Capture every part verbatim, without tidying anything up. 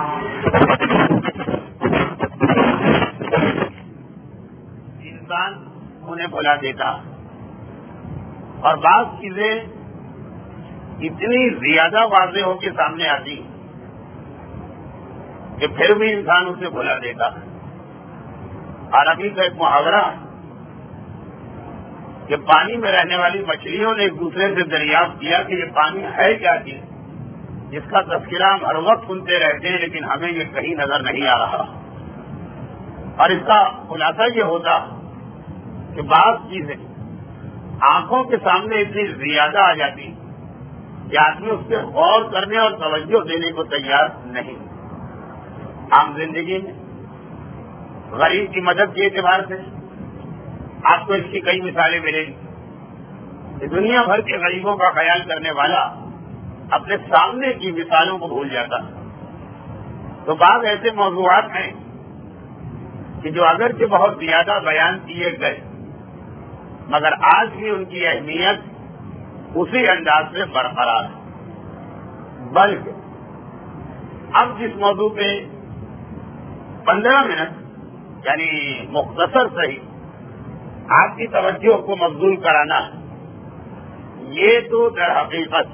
انسان انہیں بھلا دیتا اور بعض چیزیں اتنی زیادہ واضح ہو کے سامنے آتی کہ پھر بھی انسان اسے بھلا دیتا. عربی کا ایک محاورہ کہ پانی میں رہنے والی مچھلیوں نے ایک دوسرے سے دریافت کیا کہ یہ پانی ہے کیا چیز جس کا تذکرہ ہم ہر وقت سنتے رہتے ہیں لیکن ہمیں یہ کہیں نظر نہیں آ رہا. اور اس کا خلاصہ یہ ہوتا کہ بعض چیزیں آنکھوں کے سامنے اتنی زیادہ آ جاتی کہ آدمی اس پہ غور کرنے اور توجہ دینے کو تیار نہیں. عام زندگی میں غریب کی مدد کے اعتبار سے آپ کو اس کی کئی مثالیں ملیں گی. دنیا بھر کے غریبوں کا خیال کرنے والا اپنے سامنے کی مثالوں کو بھول جاتا. تو بعض ایسے موضوعات ہیں کہ جو اگرچہ بہت زیادہ بیان کیے گئے مگر آج بھی ان کی اہمیت اسی انداز سے برقرار ہے. بلکہ اب جس موضوع پہ پندرہ منٹ یعنی مختصر صحیح آپ کی توجہ کو مبذول کرانا یہ تو در حقیقت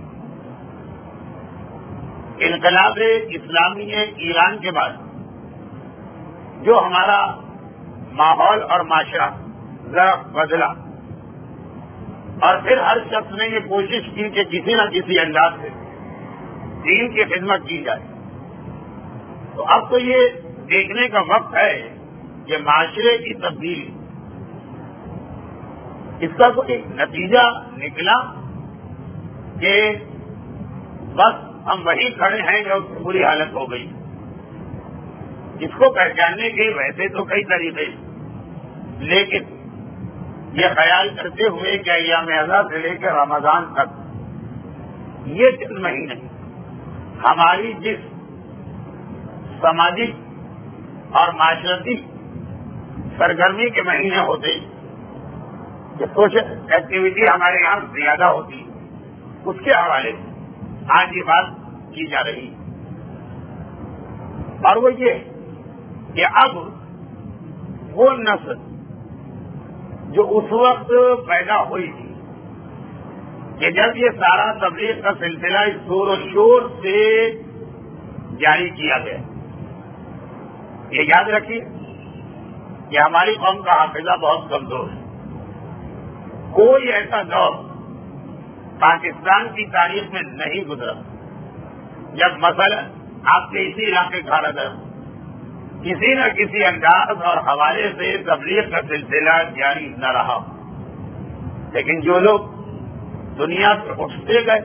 انقلاب اسلامی ایران کے بعد جو ہمارا ماحول اور معاشرہ ذرا بدلا اور پھر ہر شخص نے یہ کوشش کی کہ کسی نہ کسی انداز سے دین کی خدمت کی جائے. تو اب تو یہ دیکھنے کا وقت ہے کہ معاشرے کی تبدیلی اس کا کوئی نتیجہ نکلا کہ بس ہم وہی کھڑے ہیں جو بری حالت ہو گئی. اس کو پہچاننے کے ویسے تو کئی طریقے لیکن یہ خیال کرتے ہوئے کہ ایام اعزا سے لے کر رمضان تک یہ چند مہینے ہماری جس سماجی اور معاشرتی سرگرمی کے مہینے ہوتے جو سوشل ایکٹیویٹی ہمارے یہاں زیادہ ہوتی اس کے حوالے سے آج یہ بات کی جا رہی اور وہ یہ کہ اب وہ نسل جو اس وقت پیدا ہوئی تھی کہ جب یہ سارا تبلیغ کا سلسلہ اس زور و شور سے جاری کیا گیا. یہ یاد رکھیے کہ ہماری قوم کا حافظہ بہت کمزور ہے. کوئی ایسا دور پاکستان کی تاریخ میں نہیں گزرا جب مثلا آپ کے اسی علاقے کا رہا کسی نہ کسی انداز اور حوالے سے تبلیغ کا سلسلہ جاری نہ رہا. لیکن جو لوگ دنیا سے اٹھتے گئے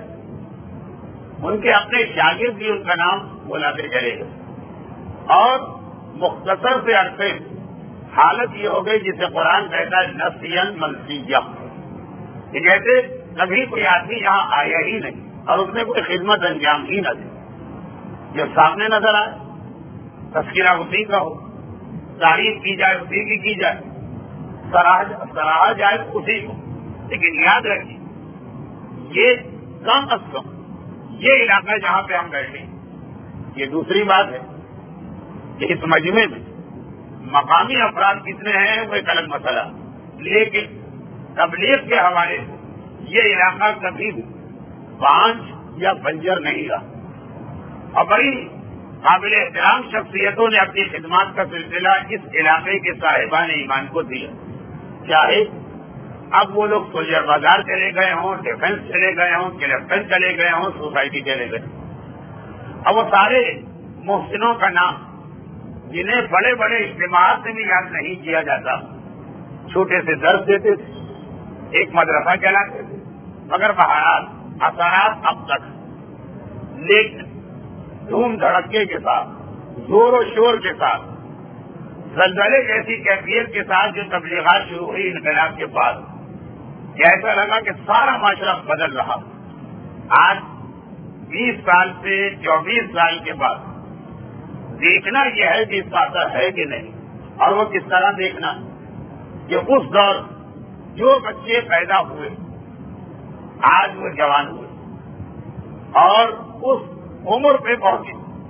ان کے اپنے شاگرد بھی ان کا نام بلاتے چلے گئے اور مختصر سے عرصے حالت یہ ہو گئی جسے قرآن کہتا ہے نسین منسیہ کہ جیسے کبھی کوئی آدمی یہاں آیا ہی نہیں اور اس نے کوئی خدمت انجام ہی نہ دی. جو سامنے نظر آئے تذکرہ اسی کا ہو, تعریف کی جائے اسی کی کی جائے, سراہا جائے اسی کو. لیکن یاد رکھیے یہ کم از کم یہ علاقہ جہاں پہ ہم بیٹھے یہ دوسری بات ہے کہ اس مجمع میں مقامی افراد کتنے ہیں وہ ایک الگ مسئلہ, لیکن تبلیغ کے حوالے سے یہ علاقہ کبھی بھی بانجھ یا بنجر نہیں رہا اور بڑی قابل احترام شخصیتوں نے اپنی خدمات کا سلسلہ اس علاقے کے صاحبان ایمان کو دیا. چاہے اب وہ لوگ سولجر بازار چلے گئے ہوں, ڈیفنس چلے گئے ہوں, کلیکٹن چلے گئے ہوں, سوسائٹی چلے گئے. اب وہ سارے محسنوں کا نام جنہیں بڑے بڑے اجتماعات سے بھی یاد نہیں کیا جاتا, چھوٹے سے درس دیتے تھے, ایک مدرسہ چلاتے تھے, مگر بہرحال اثرات اب تک لیکن دھوم دھڑکے کے ساتھ زور و شور کے ساتھ زلزلے جیسی کیفیت کے ساتھ جو تبلیغات شروع ہوئی انقلاب کے بعد ایسا لگا کہ سارا معاشرہ بدل رہا. آج بیس سال سے چوبیس سال کے بعد دیکھنا یہ ہے کہ اس کا اثر ہے کہ نہیں, اور وہ کس طرح دیکھنا کہ اس دور جو بچے پیدا ہوئے آج وہ جوان ہوئے اور اس عمر پہ پہنچے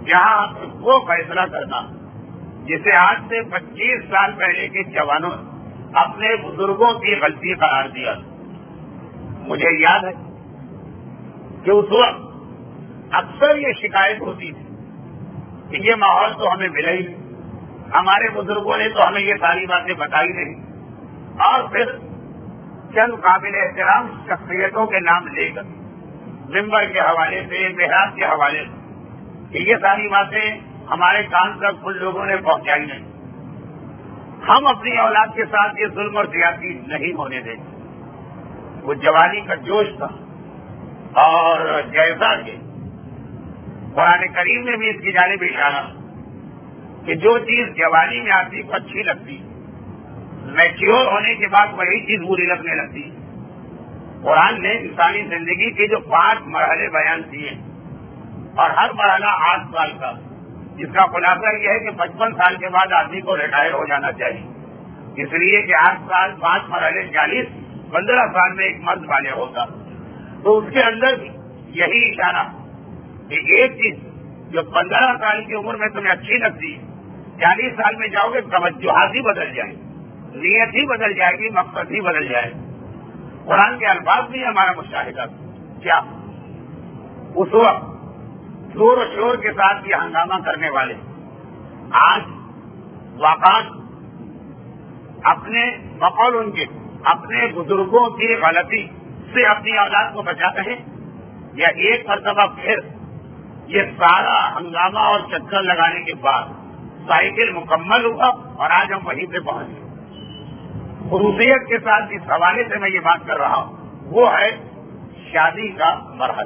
جہاں وہ فیصلہ کرنا جسے آج سے پچیس سال پہلے کے جوانوں نے اپنے بزرگوں کی غلطی قرار دیا. مجھے یاد ہے کہ اس وقت اکثر یہ شکایت ہوتی تھی کہ یہ ماحول تو ہمیں ملا ہی نہیں, ہمارے بزرگوں نے تو ہمیں یہ ساری باتیں بتائی نہیں. اور پھر چند قابل احترام شخصیتوں کے نام لے کر ممبر کے حوالے سے, محراب کے حوالے سے, کہ یہ ساری باتیں ہمارے کان تک ان لوگوں نے پہنچائی نہیں. ہم اپنی اولاد کے ساتھ یہ ظلم اور زیادتی نہیں ہونے دیں. وہ جوانی کا جوش تھا, اور جیسا کہ قرآن کریم نے بھی اس کی جانب اشارہ کہ جو چیز جوانی میں آتی کو اچھی لگتی, میچیور ہونے کے بعد وہی چیز بری لگنے لگتی. قرآن نے انسانی زندگی کے جو پانچ مرحلے بیان کیے, اور ہر مرحلہ آٹھ سال کا, جس کا خلاصہ یہ ہے کہ پچپن سال کے بعد آدمی کو ریٹائر ہو جانا چاہیے, اس لیے کہ آٹھ سال پانچ مرحلے چالیس, پندرہ سال میں ایک مرد والے ہوتا. تو اس کے اندر بھی یہی اشارہ کہ ایک چیز جو پندرہ سال کی عمر میں تمہیں اچھی لگتی, چالیس سال میں جاؤ گے توجہات ہی بدل جائیں, نیت ہی بدل جائے گی, مقصد ہی بدل جائے. قرآن کے الفاظ بھی ہمارا مشاہدہ کیا اس وقت زور و شور کے ساتھ یہ ہنگامہ کرنے والے آج واقعات اپنے بقول ان کے اپنے بزرگوں کی غلطی سے اپنی اولاد کو بچاتے ہیں, یا ایک مرتبہ پھر یہ سارا ہنگامہ اور چکر لگانے کے بعد سائیکل مکمل ہوا اور آج ہم وہیں پہ پہنچ گئے. خصوصیت کے ساتھ جس حوالے سے میں یہ بات کر رہا ہوں وہ ہے شادی کا مرحلہ.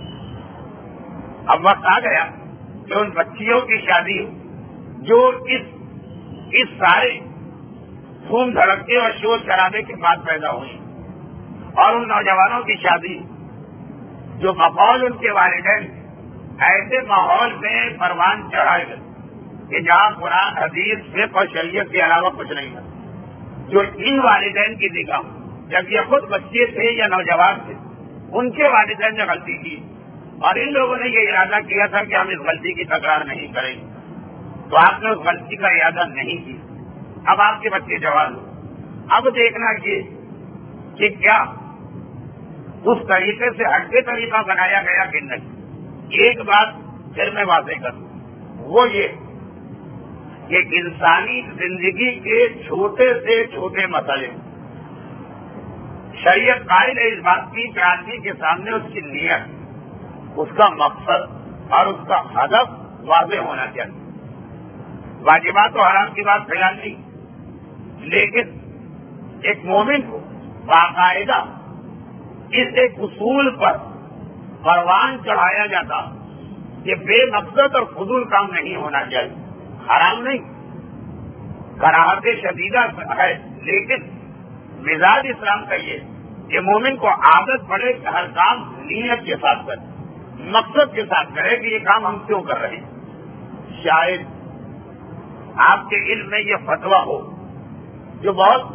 اب وقت آ گیا کہ ان بچیوں کی شادی جو اس اس سارے دھوم دھڑکے اور شور شرابے کے بعد پیدا ہوئی, اور ان نوجوانوں کی شادی جو ماحول ان کے والدین ایسے ماحول میں پروان چڑھائے گئے کہ جہاں قرآن حدیث فقہ اور شریعت کے علاوہ کچھ نہیں تھا. جو ان والدین کی نگاہ جب یہ خود بچے تھے یا نوجوان تھے, ان کے والدین نے غلطی کی, اور ان لوگوں نے یہ ارادہ کیا تھا کہ ہم اس غلطی کی تکرار نہیں کریں گے, تو آپ نے اس غلطی کا ارادہ نہیں کی. اب آپ کے بچے جوان ہو, اب دیکھنا یہ کہ کیا اس طریقے سے ہٹ کے طریقہ بنایا گیا کہ نہیں. ایک بات پھر میں واضح کروں, وہ یہ کہ انسانی زندگی کے چھوٹے سے چھوٹے مسئلے شریعت قائل ہے اس بات کی کہ آدمی کے سامنے اس کی نیت, اس کا مقصد اور اس کا ہدف واضح ہونا چاہیے. واجبات و حرام کی بات خیال نہیں, لیکن ایک مومن کو باقاعدہ اس ایک اصول پر پروان چڑھایا جاتا کہ بے مقصد اور فضول کام نہیں ہونا چاہیے. حرام نہیں, کراہت شدیدہ ہے, لیکن مزاج اسلام کا یہ مومن کو عادت پڑے کہ ہر کام نیت کے ساتھ کرے, مقصد کے ساتھ کرے کہ یہ کام ہم کیوں کر رہے ہیں. شاید آپ کے علم میں یہ فتویٰ ہو جو بہت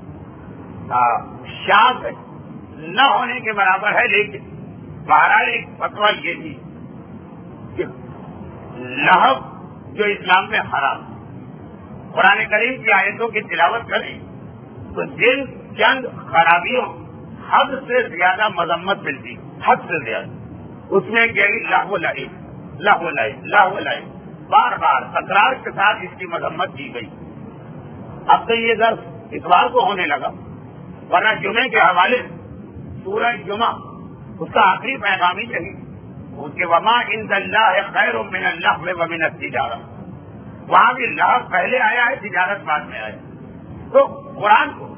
شاذ ہے, نہ ہونے کے برابر ہے, لیکن بہرحال ایک فتویٰ یہ تھی کہ لہو جو اسلام میں حرام, قرآن کریم کی آیتوں کی تلاوت کریں تو جن چند خرابیوں حد سے زیادہ مذمت ملتی, حد سے زیادہ, اس میں گئی لاہو لائی لاہو لائی لاہو لائی بار بار تکرار کے ساتھ اس کی مذمت کی گئی. اب تو یہ درس اتوار کو ہونے لگا, ورنہ جمعے کے حوالے سورہ جمعہ اس کا آخری پیغام ہی چلی اس کے وما عند اللہ خیر من اللہو ومن التجارہ, وہاں بھی لہو پہلے آیا ہے, تجارت بعد میں آیا. تو قرآن کو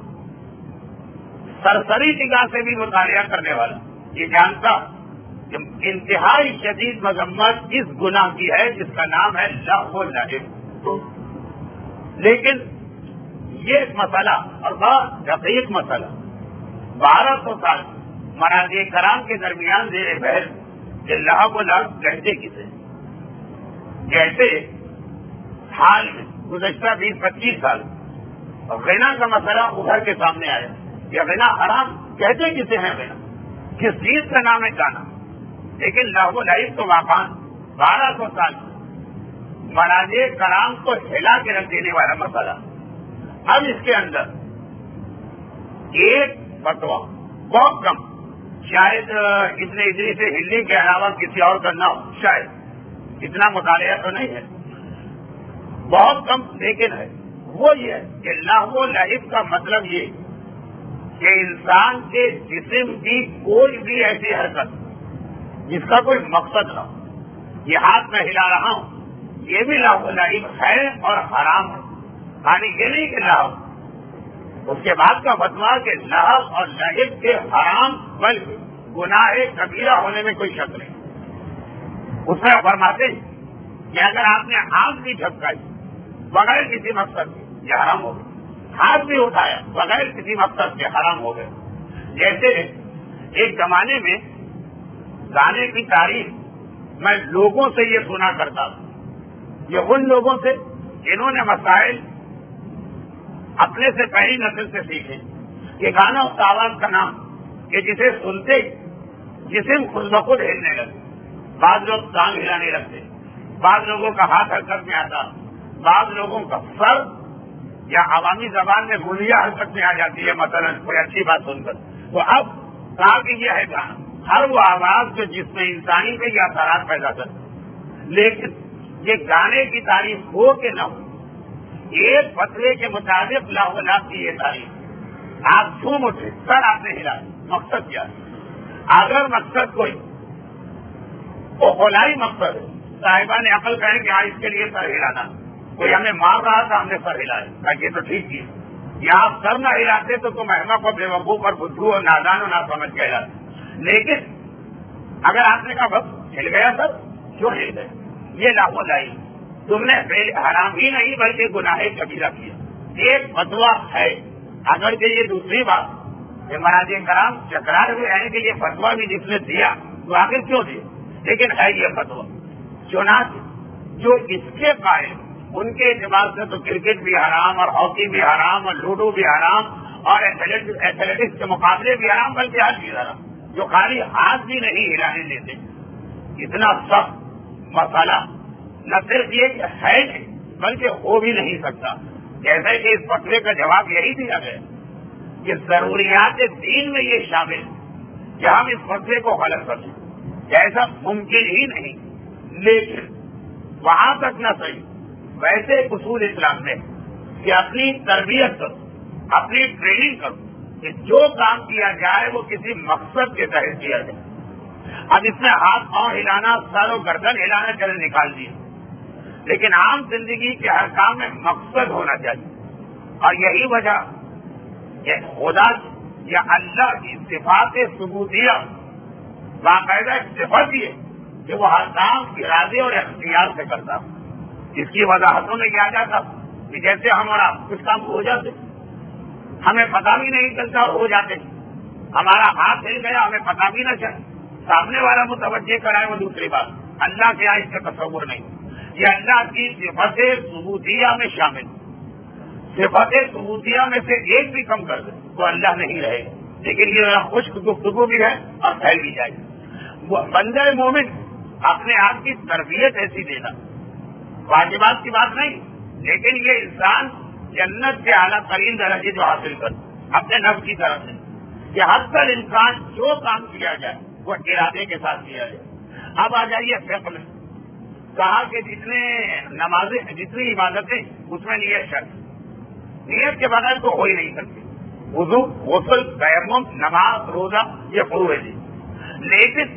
سرسری نگاہ سے بھی مطالعہ کرنے والا یہ جانتا کہ انتہائی شدید مذمت اس گناہ کی ہے جس کا نام ہے لہو لعب. لیکن یہ مسئلہ اور بہت دقیق مسئلہ بارہ سو سال مناظر کرام کے درمیان زیر بحث کہ لہو و لعب کہتے کسے. جیسے حال میں گزشتہ بیس پچیس سال غنا کا مسئلہ ابھر کے سامنے آیا, یہ غنا حرام کہتے کسے ہیں, غنا کس چیز کا نام ہے گانا, لیکن لہو و لعب تو واقعا بارہ سو سال مراجع کرام کو ہلا کے رکھ دینے والا مسئلہ. اب اس کے اندر ایک فتوا بہت کم، شاید اتنے اتنی سے ہلنے کے علاوہ کسی اور کا نہ ہو، شاید اتنا مطالعہ تو نہیں ہے، بہت کم لیکن ہے. وہ یہ ہے کہ لہو و لعب کا مطلب یہ کہ انسان کے جسم کی کوئی بھی ایسی حرکت جس کا کوئی مقصد نہ ہو. یہ ہاتھ میں ہلا رہا ہوں، یہ بھی لہو و لعب ہے اور حرام ہے. یعنی یہ نہیں کہ لہو، اس کے بعد کا فتویٰ کہ لہو اور لعب کے حرام بلکہ گناہ کبیرہ ہونے میں کوئی شک نہیں. اس میں فرماتے ہیں کہ اگر آپ نے آنکھ بھی جھپکائی بغیر کسی مقصد کے یہ حرام ہو گئے، ہاتھ بھی اٹھایا بغیر کسی مقصد کے حرام ہو گئے. جیسے ایک زمانے میں گانے کی تعریف میں لوگوں سے یہ سنا کرتا تھا، یہ ان لوگوں سے جنہوں نے مسائل اپنے سے پہلی نسل سے سیکھے کہ گانا اس آواز کا نام کہ جسے سنتے جسم خود بخود ہلنے لگے. بعض لوگ ٹانگ ہلانے لگتے، بعض لوگوں کا ہاتھ حرکت میں آتا، بعض لوگوں کا سر یا عوامی زبان میں گولیا حرکت میں آ جاتی ہے مثلا کوئی اچھی بات سن کر. تو اب کہا کہ یہ ہے گانا، ہر وہ آواز جو جس میں انسانی کے یہ اثرات پیدا کرتے. لیکن یہ گانے کی تعریف ہو کہ نہ ہو، ایک فتوے کے مطابق لہو و لعب کی یہ تعریف. آپ جھوم اٹھے، سر آپ نے ہلایا، مقصد کیا ہے؟ اگر مقصد کوئی اولائی مقصد ہے، صاحبان عقل کہیں کہ ہاں اس کے لیے سر ہلانا، کوئی ہمیں مار رہا تھا ہم نے سر ہلایا، یہ تو ٹھیک ہے. یا آپ سر نہ ہلاتے تو تم احمق اور بے وقوف اور بدھو اور نادان اور نہ سمجھ کے ہلاتے. لیکن اگر آپ نے کہا بس ہل گیا سر، کیوں ہل گئے؟ یہ لہو و لعب، تم نے حرام ہی نہیں بلکہ گناہ کبیرہ کیا. ایک فتویٰ ہے. اگر کہ یہ دوسری بات کہ مراجع کرام چکرا ہوئے ہیں کہ یہ فتویٰ بھی جس نے دیا تو آخر کیوں دیا، لیکن ہے یہ فتویٰ. چنانچہ جو اس کے قائل ان کے اعتبار سے تو کرکٹ بھی حرام اور ہاکی بھی حرام اور لوڈو بھی حرام اور ایتھلیٹکس کے مقابلے بھی حرام، بلکہ ہر چیز حرام. جو خالی ہاتھ بھی نہیں ہلانے دیتے، اتنا سخت مسئلہ نہ صرف یہ کہ ہے نہیں بلکہ ہو بھی نہیں سکتا. جیسے کہ اس فتوے کا جواب یہی دیا گیا کہ ضروریات دین میں یہ شامل کہ ہم اس فتوے کو غلط کر دیں، ایسا ممکن ہی نہیں. لیکن وہاں تک نہ صحیح، ویسے اصول اسلام میں کہ اپنی تربیت کرو، اپنی ٹریننگ کرو کہ جو کام کیا جائے وہ کسی مقصد کے تحت کیا جائے. اب اس میں ہاتھ پاؤں ہلانا، سر و گردن ہلانا چلے نکال دیے، لیکن عام زندگی کے ہر کام میں مقصد ہونا چاہیے. اور یہی وجہ کہ خدا یا اللہ کی صفات ثبوتیہ باقاعدہ صفت یہ کہ وہ ہر کام ارادے اور اختیار سے کرتا. اس کی وضاحتوں میں کیا جاتا کہ جیسے ہم اور آپ کچھ کام ہو جاتے، ہمیں پتہ بھی نہیں چلتا اور ہو جاتے. ہمارا ہاتھ ہل گیا، ہمیں پتہ بھی نہ چلے، سامنے والا متوجہ کرائے وہ دوسری بات. اللہ کے اس کا تصور نہیں. یہ اللہ کی صفت ثبوتیہ میں شامل. صفت ثبوتیہ میں سے ایک بھی کم کر دے تو اللہ نہیں رہے. لیکن یہ خشک گفتگو بھی ہے اور پھیل بھی جائے. بندہ مومن اپنے آپ کی تربیت ایسی دینا واجبات کی بات نہیں، لیکن یہ انسان جنت کے اعلیٰ ترین درجے جو حاصل کر اپنے نفس کی طرف سے کہ حد تک انسان جو کام کیا جائے وہ ارادے کے ساتھ کیا جائے. اب آ جائیے فقہ میں. کہا کہ جتنے نمازیں جتنی عبادتیں اس میں نیت شرط، نیت کے بغیر تو ہو ہی نہیں سکتی. وضو، غسل، تیمم، نماز، روزہ یہ فروض ہے. لیکن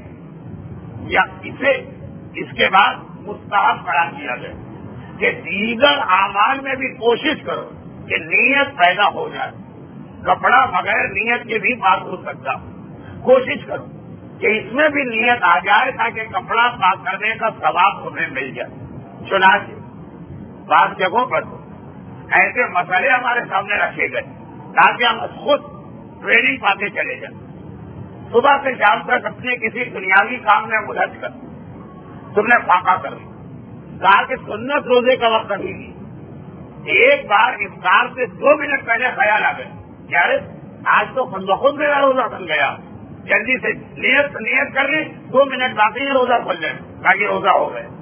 یا اسے اس کے بعد مستحب قرار دیا گیا کہ دیگر اعمال میں بھی کوشش کرو کہ نیت پیدا ہو جائے. کپڑا بغیر نیت کے بھی پاک ہو سکتا، کوشش کرو کہ اس میں بھی نیت آ جائے تاکہ کپڑا پاک کرنے کا ثواب تمہیں مل جائے. چنانچہ بعض جگہوں پر ایسے مسئلے ہمارے سامنے رکھے گئے تاکہ ہم خود ٹریننگ پاتے چلے جائیں. صبح سے شام تک اپنے کسی دنیاوی کام میں الجھ کر تم نے فاقہ کر لی. کہا کہ سنت روزے کا وقت ابھی نہیں. ایک بار افطار سے دو منٹ پہلے خیال آ گیا یار آج تو خود بخود میرا روزہ بن گیا، جلدی سے نیت نیت کر لی، دو منٹ باقی روزہ کھل جائے تاکہ روزہ ہو گئے.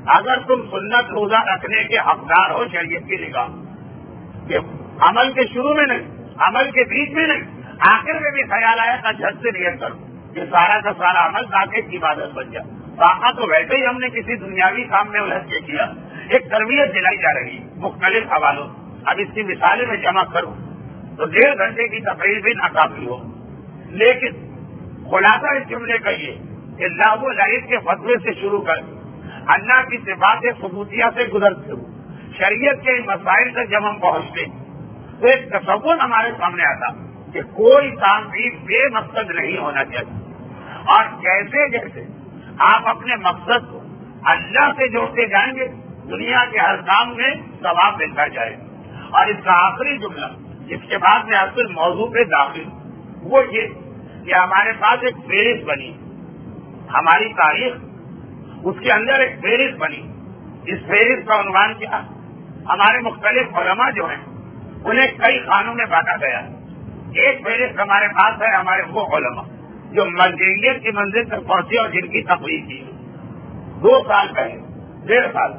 اگر تم سنت روزہ رکھنے کے حقدار ہو شریعت کی نگاہ کہ عمل کے شروع میں نہیں، عمل کے بیچ میں نہیں، آخر میں بھی خیال آیا کہ جھٹ سے نیت کرو کہ سارا کا سارا عمل تاکہ کی عبادت بن جائے. باقا تو ویسے ہی ہم نے کسی دنیاوی کام میں الجھ کے کیا. ایک تربیت دلائی جا رہی مختلف حوالوں. اب اس کی مثالیں میں جمع کروں تو ڈیڑھ گھنٹے کی تقریر بھی ناکافی ہو، لیکن خلاصہ اس جملے کا یہ کہ لاہو لائف کے فتوے سے شروع کر اللہ کی صفات ثبوتیہ سے گزرتے ہوئے شریعت کے مسائل تک جب ہم پہنچتے تو ایک تصور ہمارے سامنے آتا کہ کوئی کام بھی بے مقصد نہیں ہونا چاہیے، اور جیسے جیسے آپ اپنے مقصد کو اللہ سے جوڑتے جائیں گے دنیا کے ہر کام میں ثواب ملتا جائے. اور اس کا آخری جملہ جس کے بعد میں اصل موضوع پہ داخل وہ یہ کہ ہمارے پاس ایک فہرست بنی، ہماری تاریخ اس کے اندر ایک فہرست بنی. اس فہرست کا عنوان کیا؟ ہمارے مختلف علماء جو ہیں انہیں کئی خانوں میں بانٹا گیا. ایک فہرست ہمارے پاس ہے ہمارے وہ علماء جو مرجعیت کی منزل تک پہنچے اور جن کی تقریر کی. دو سال پہلے ڈیڑھ سال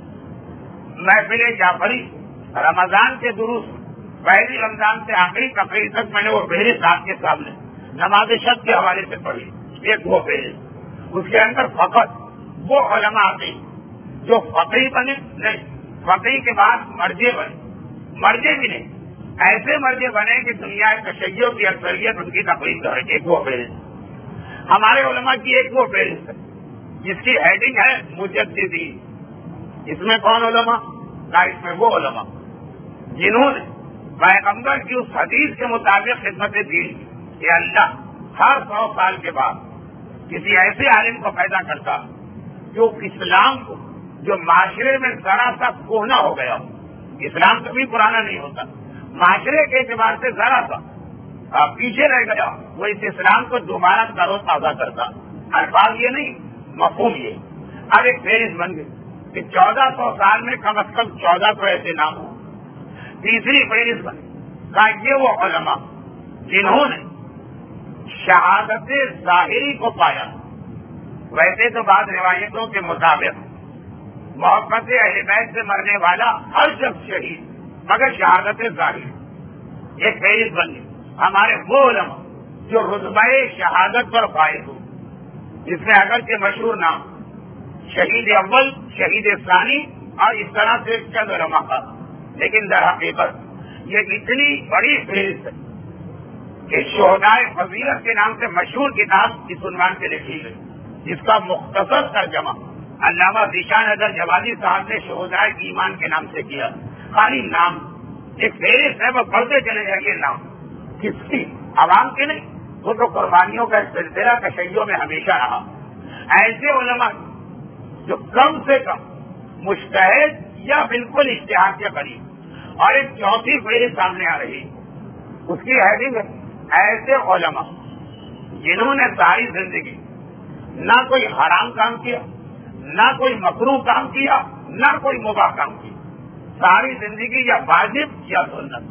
محفل جعفری رمضان کے دروس پہلی رمضان سے آخری تقریر تک میں نے وہ فہرست آپ کے سامنے نماز شب کے حوالے سے پڑھی. ایک وہ فہرست، اس کے اندر فقط وہ علماء آتے ہیں جو فقیہ بنے نہیں، فقیہ کے بعد مرجع بنے، مرجع بھی نہیں، ایسے مرجع بنے کہ دنیا تشیع کی اکثریت ان کی تقریر کرے. ایک وہ فہرست. ہمارے علماء کی ایک وہ فہرست ہے جس کی ہیڈنگ ہے مجددین. اس میں کون علماء؟ نہ اس میں وہ علماء جنہوں نے پیغمبر کی اس حدیث کے مطابق خدمت دی کہ اللہ ہر سو سال کے بعد کسی ایسے عالم کو پیدا کرتا جو اسلام کو جو معاشرے میں ذرا سا کوہنا ہو گیا ہو. اسلام کبھی پرانا نہیں ہوتا، معاشرے کے اعتبار سے ذرا سا پیچھے رہ گیا وہ اس اسلام کو دوبارہ تر و تازہ کرتا. الفاظ یہ نہیں، مفہوم یہ. اب ایک فہرست بن گئی کہ چودہ سو سال میں کم از کم چودہ سو ایسے نام ہوں. تیسری فہرست بنی کہ یہ وہ علماء جنہوں نے شہادت ظاہری کو پایا. ویسے تو بعض روایتوں کے مطابق محبت اہل بیت سے مرنے والا ہر شخص شہید مگر شہادت ظاہری. ایک فہرست بن گئی ہمارے وہ علماء جو رتبہ شہادت پر فائز ہو، جس میں اگرچہ مشہور نام شہید اول، شہید ثانی اور اس طرح سے چند علماء کا، لیکن در حقیقت یہ اتنی بڑی فہرست ہے کہ شہدائے فضیلت کے نام سے مشہور کتاب اس عنوان سے لکھی گئی جس کا مختصر ترجمہ علامہ ذیشان اظہر جوادی صاحب نے شہدائے ایمان کے نام سے کیا. خالی نام ایک فہرست ہے، وہ پڑھتے چلے جائیے. نام کس کی؟ عوام کے نہیں، وہ تو قربانیوں کا سلسلہ تشیع میں ہمیشہ رہا. ایسے علماء جو کم سے کم مجتہد یا بالکل اجتہاد کے قریب. اور ایک چوتھی فہرست سامنے آ رہی، اس کی ہیڈنگ ہے ایسے علماء جنہوں نے ساری زندگی نہ کوئی حرام کام کیا، نہ کوئی مکروہ کام کیا، نہ کوئی مباح کام کیا. ساری زندگی یا واجب یا سنت.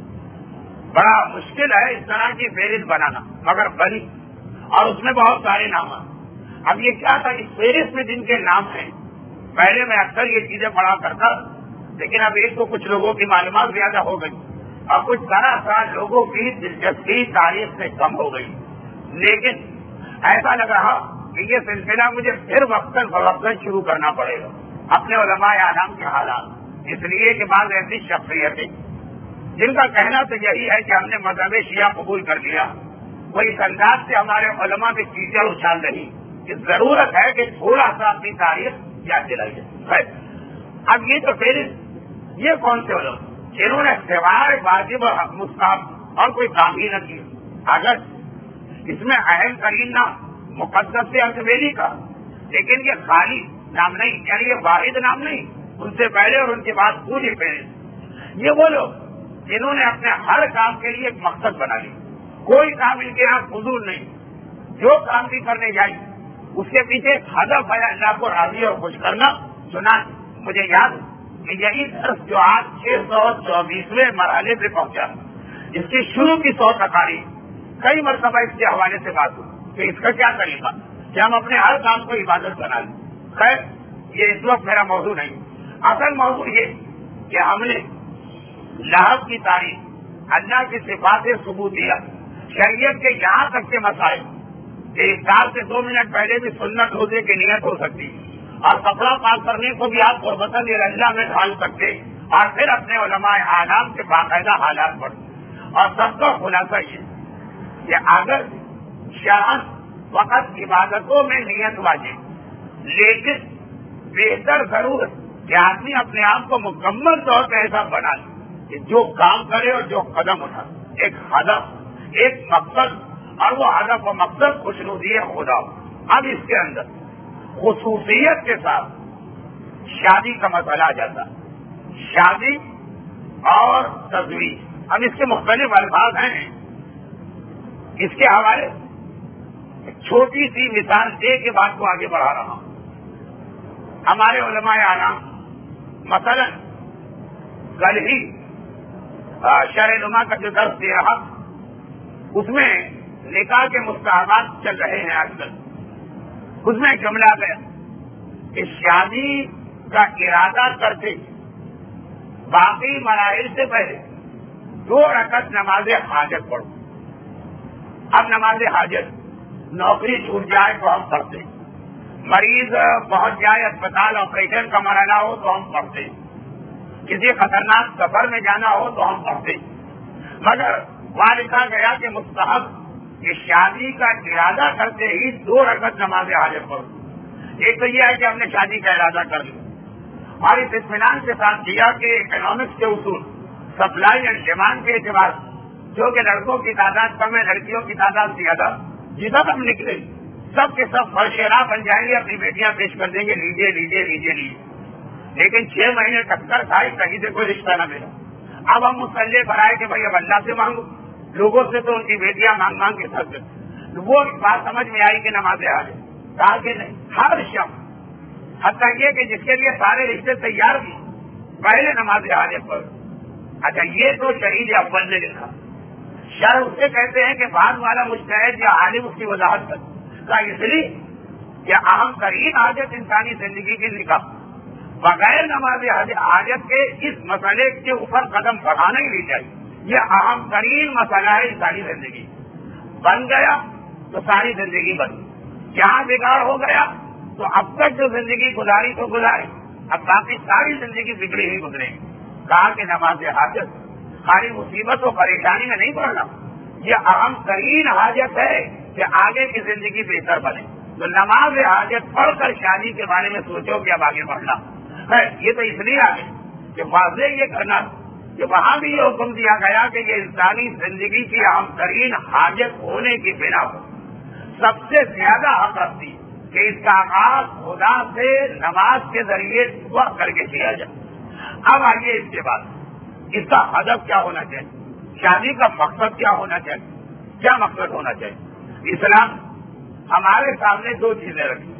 بڑا مشکل ہے اس طرح کی فہرست بنانا، مگر بنی اور اس میں بہت سارے نام ہیں. اب یہ کیا تھا اس فہرست میں جن کے نام ہیں، پہلے میں اکثر یہ چیزیں پڑھا کرتا لیکن اب ایک تو کچھ لوگوں کی معلومات زیادہ ہو گئی اور کچھ طرح طرح لوگوں کی دلچسپی تاریخ سے کم ہو گئی. لیکن ایسا لگ رہا کہ یہ سلسلہ مجھے پھر وقتاً فوقتاً شروع کرنا پڑے گا اپنے علماء اعظم کے حالات. اس لیے کہ بعض ایسی شخصیتیں جن کا کہنا تو یہی ہے کہ ہم نے مذہب شیعہ قبول کر لیا، وہ اس انداز سے ہمارے علماء میں کیچڑ اچھال رہی کہ ضرورت ہے کہ تھوڑا سا اپنی تاریخ یاد دلائی جائے. اب یہ تو پھر یہ کون سے علماء جنہوں نے سوائے واجب اور مستحب اور کوئی کام ہی نہ کیا. اگر اس میں اہم ترین نام مقدس سے ارتویلی کا، لیکن یہ خالی نام نہیں، یعنی یہ واحد نام نہیں، ان سے پہلے اور ان کے بعد پوری فہرست. یہ وہ لوگ جنہوں نے اپنے ہر کام کے لیے ایک مقصد بنا لی. کوئی کام ان کے یہاں فضول نہیں، جو کام بھی کرنے جائیں اس کے پیچھے ایک ہدف ہے اللہ کو راضی اور خوش کرنا. سنا مجھے یاد کہ یہی درس جو آج چھ سو چوبیسویں مرحلے پہ پہنچا، اس کی شروع کی سو تقاریر کئی مرتبہ اس کے حوالے سے بات ہوئی کہ اس کا کیا طریقہ کہ ہم اپنے ہر کام کو عبادت بنا لیں. خیر یہ اس وقت میرا موضوع نہیں. اصل موضوع یہ کہ ہم نے لحاظ کی تاریخ، اللہ کی صفات ثبوتیہ، شریعت کے یہاں تک کے مسائل کہ افطار سے دو منٹ پہلے بھی سنت روزے کی نیت ہو سکتی اور کپڑا پاک کرنے کو بھی آپ قربتاً اللہ میں ڈال سکتے اور پھر اپنے علماء اعلام کے باقاعدہ حالات پر. اور سب کا خلاصہ یہ کہ اگر شرعاً وقت عبادتوں میں نیت واجب، لیکن بہتر ضرور کہ آدمی اپنے آپ کو مکمل طور پہ ایسا بنا لے کہ جو کام کرے اور جو قدم اٹھا ایک ہدف، ایک مقصد، اور وہ ہدف و مقصد خوشنودی خدا. اب اس کے اندر خصوصیت کے ساتھ شادی کا مسئلہ آ جاتا. شادی اور تزویج، اب اس کے مختلف الفاظ ہیں. اس کے حوالے چھوٹی سی مثال دے کے بات کو آگے بڑھا رہا ہوں. ہمارے علماء اعلام مثلا کل ہی شرح نما کا جو درس دے رہا اس میں نکاح کے مستحبات چل رہے ہیں آج کل. اس میں جملہ گیا کہ شادی کا ارادہ کرتے باقی مراحل سے پہلے دو رکعت نماز حاجت پڑھو. اب نماز حاجت، نوکری چھوٹ جائے تو ہم پڑھتے، مریض پہنچ جائے اسپتال آپریشن کا مرحلہ ہو تو ہم پڑھتے، کسی خطرناک سفر میں جانا ہو تو ہم پڑھتے. مگر وہاں لکھا گیا کہ مستحب کہ شادی کا ارادہ کرتے ہی دو رکعت نماز حاجت پڑھو. ایک تو یہ ہے کہ ہم نے شادی کا ارادہ کر لیا اور اس اطمینان کے ساتھ کیا کہ اکنامکس کے اصول، سپلائی اینڈ ڈیمانڈ کے اعتبار جو کہ لڑکوں کی تعداد کم ہے، لڑکیوں کی تعداد زیادہ، جدھر ہم نکلے سب کے سب فرشیرا بن جائیں گے، اپنی بیٹیاں پیش کر دیں گے، لیجیے لیجیے لیجیے لیجیے. لیکن چھ مہینے ٹکر کھائی، کہیں سے کوئی رشتہ نہ ملا. اب ہم مسلح پر آئے کہ بھائی اب اللہ سے مانگو. لوگوں سے تو ان کی بیٹیاں مانگ مانگ کے تھک گئے. وہ بات سمجھ میں آئی کہ نماز حاجت، کہا کہ نہیں، ہر شخص حتیٰ یہ کہ جس کے لیے سارے رشتے تیار بھی پہلے نماز حاجت پڑھ. اچھا یہ تو شہید اول نے لکھا. شرح اس سے کہتے ہیں کہ بعد والا مجتہد یا عالم اس کی وضاحت کر کا اس لیے کہ اہم ترین حاجت انسانی زندگی کی نکاح، بغیر نماز حاجت کے اس مسئلے کے اوپر قدم بڑھانا ہی نہیں چاہیے. یہ اہم ترین مسئلہ ہے انسانی زندگی. بن گیا تو ساری زندگی بن گئی، جہاں بگاڑ ہو گیا تو اب تک جو زندگی گزاری تو گزاری، اب باقی ساری زندگی بگڑی ہی گزرے. کہا کہ نماز حاجت خالی مصیبت و پریشانی میں نہیں پڑنا، یہ اہم ترین حاجت ہے کہ آگے کی زندگی بہتر بنے. تو نماز حاجت پڑھ کر شادی کے بارے میں سوچو کہ اب آگے بڑھنا ہے. یہ تو اس لیے آگے کہ واضح یہ کرنا کہ وہاں بھی یہ حکم دیا گیا کہ یہ انسانی زندگی کی اہم ترین حاجت ہونے کی بنا پر سب سے زیادہ حق رکھتی کہ اس کا آغاز خدا سے نماز کے ذریعے دعا کر کے کیا جائے. اب آئیے اس کے بعد اس کا ہدف کیا ہونا چاہیے، شادی کا مقصد کیا ہونا چاہیے، کیا مقصد ہونا چاہیے. اسلام ہمارے سامنے دو چیزیں رکھی.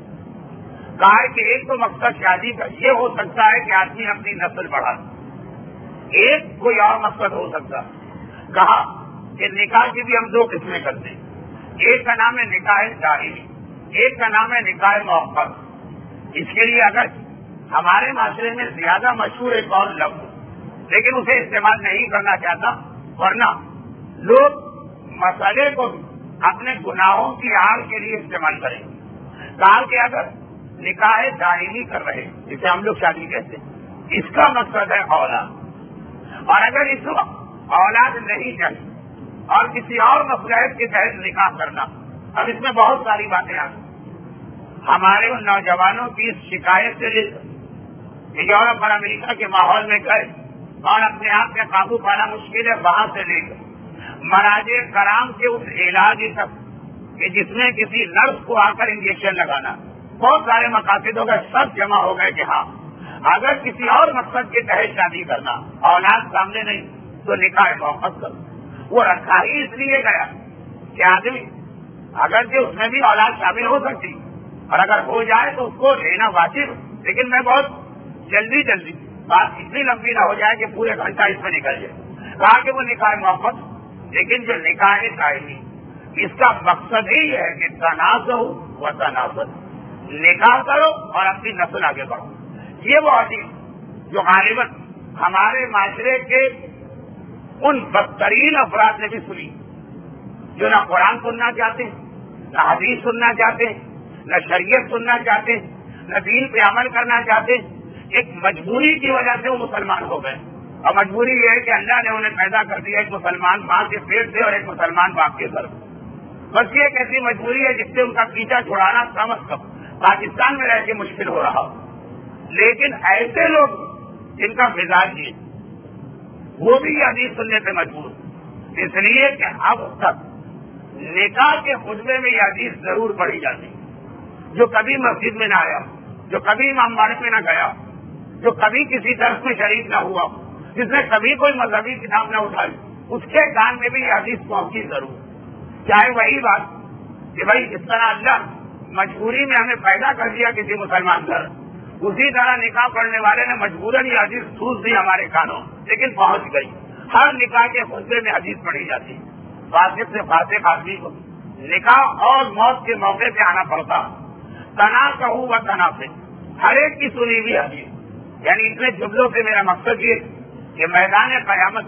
کہا ہے کہ ایک تو مقصد شادی کا یہ ہو سکتا ہے کہ آدمی اپنی نسل بڑھا، ایک کوئی اور مقصد ہو سکتا. کہا کہ نکاح کی بھی ہم دو قسمیں کرتے ہیں. ایک کا نام ہے نکاح دائمی، ایک کا نام ہے نکاح موقت. اس کے لیے اگر ہمارے معاشرے میں زیادہ مشہور ایک اور لفظ لیکن اسے استعمال نہیں کرنا چاہتا، ورنہ لوگ مسئلے کو اپنے گناہوں کی آڑ کے لیے استعمال کریں. کہا کہ اگر نکاح دائمی کر رہے جسے ہم لوگ شادی کہتے ہیں، اس کا مقصد ہے اولاد، اور اگر اس وقت اولاد نہیں چاہیے اور کسی اور مصلحت کے تحت نکاح کرنا. اب اس میں بہت ساری باتیں آ ہمارے ان نوجوانوں کی اس شکایت سے لے کر یورپ اور امریکہ کے ماحول میں گئے اور اپنے آپ میں قابو پانا مشکل ہے، وہاں سے لے کر مراجع کرام کے اس علاج تک کہ جس میں کسی نرس کو آ کر انجیکشن لگانا، بہت سارے مقاصد ہو گئے، سب جمع ہو گئے کہ ہاں اگر کسی اور مقصد کے تحت شادی کرنا، اولاد سامنے نہیں تو نکاح موقت کرو. وہ رکھا ہی اس لیے گیا کہ آدمی اگر کہ اس میں بھی اولاد شامل ہو سکتی اور اگر ہو جائے تو اس کو لینا واجب. لیکن میں بہت جلدی جلدی بات اتنی لمبی نہ ہو جائے کہ پورے گھنٹہ اس میں نکل جائے. کہا کہ وہ نکاح محبت، لیکن جو نکاح دائمی اس کا مقصد ہی ہے کہ تنازع و تناسب، نکاح کرو اور اپنی نسل آگے بڑھو. یہ وہ حدیث جو غالباً ہمارے معاشرے کے ان بدترین افراد نے بھی سنی، جو نہ قرآن سننا چاہتے ہیں، نہ حدیث سننا چاہتے ہیں، نہ شریعت سننا چاہتے ہیں، نہ دین پہ عمل کرنا چاہتے ہیں. ایک مجبوری کی وجہ سے وہ مسلمان ہو گئے، اور مجبوری یہ ہے کہ اللہ نے انہیں پیدا کر دیا ایک مسلمان ماں کے پیٹ سے اور ایک مسلمان باپ کے گھر. بس یہ ایک ایسی مجبوری ہے جس سے ان کا پیچھا چھڑانا کم از کم پاکستان میں رہ کے مشکل ہو رہا. لیکن ایسے لوگ جن کا مزاج یہ وہ بھی یہ حدیث سننے پہ مجبور، اس لیے کہ اب تک نکاح کے خطبے میں یہ حدیث ضرور پڑھی جاتی. جو کبھی مسجد میں نہ آیا، جو کبھی امام باڑے میں نہ گیا، جو کبھی کسی درس میں شریک نہ ہوا، جس نے کبھی کوئی مذہبی کتاب نہ اٹھائی، اس کے کان میں بھی یہ حدیث پہنچی ضرور. چاہے وہی بات کہ بھائی جس طرح اللہ مجبوری میں ہمیں پیدا کر دیا کسی مسلمان گھر، اسی طرح نکاح پڑھنے والے نے مجبوراً یہ حدیث سوز دی ہمارے کانوں، لیکن پہنچ گئی. ہر نکاح کے خطبے میں حدیث پڑھی جاتی. فاسق سے فاسق آدمی کو نکاح اور موت کے موقع پہ آنا پڑتا. تنا کہوں و تنا سے ہر ایک کی سنی ہوئی حدیث. یعنی اتنے جملوں سے میرا مقصد یہ کہ میدان قیامت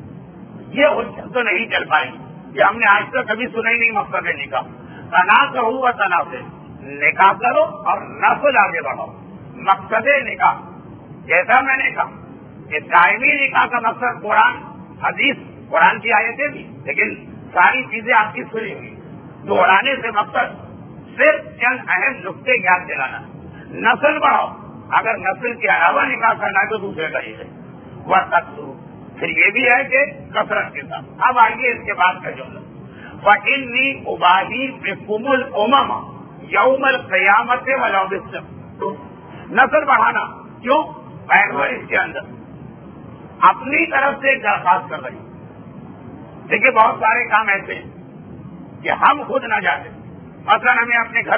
یہ حجت تو نہیں چل پائی کہ ہم نے آج تک کبھی سنا ہی نہیں مقصد نکاح. تنا کہوں و تنا سے نکاح کرو اور نسل آگے بڑھو. مقصد نکاح جیسا میں نے کہا کہ دائمی نکاح کا مقصد قرآن حدیث قرآن کی آیتیں بھی، لیکن ساری چیزیں آپ کی سنی ہوئی. دوہرانے سے مقصد صرف چند اہم نقطے یاد دلانا. نسل بڑھاؤ، اگر نسل کے علاوہ نکاح کرنا ہے تو دوسرے کا یہ ہے. وہ تک پھر یہ بھی ہے کہ کثرت کے ساتھ. اب آئیے اس کے بعد کا جملہ، وَإِنِّي أُبَاهِي بِكُمُ الْأُمَمَ يَوْمَ الْقِيَامَةِ وَلَوْ بِالسَّبْعِ. نسل بڑھانا کیوں؟ پیغمبر اس کے اندر اپنی طرف سے ایک درخواست کر رہی. دیکھیے بہت سارے کام ایسے ہیں کہ ہم خود نہ جاتے. مثلا ہمیں اپنے گھر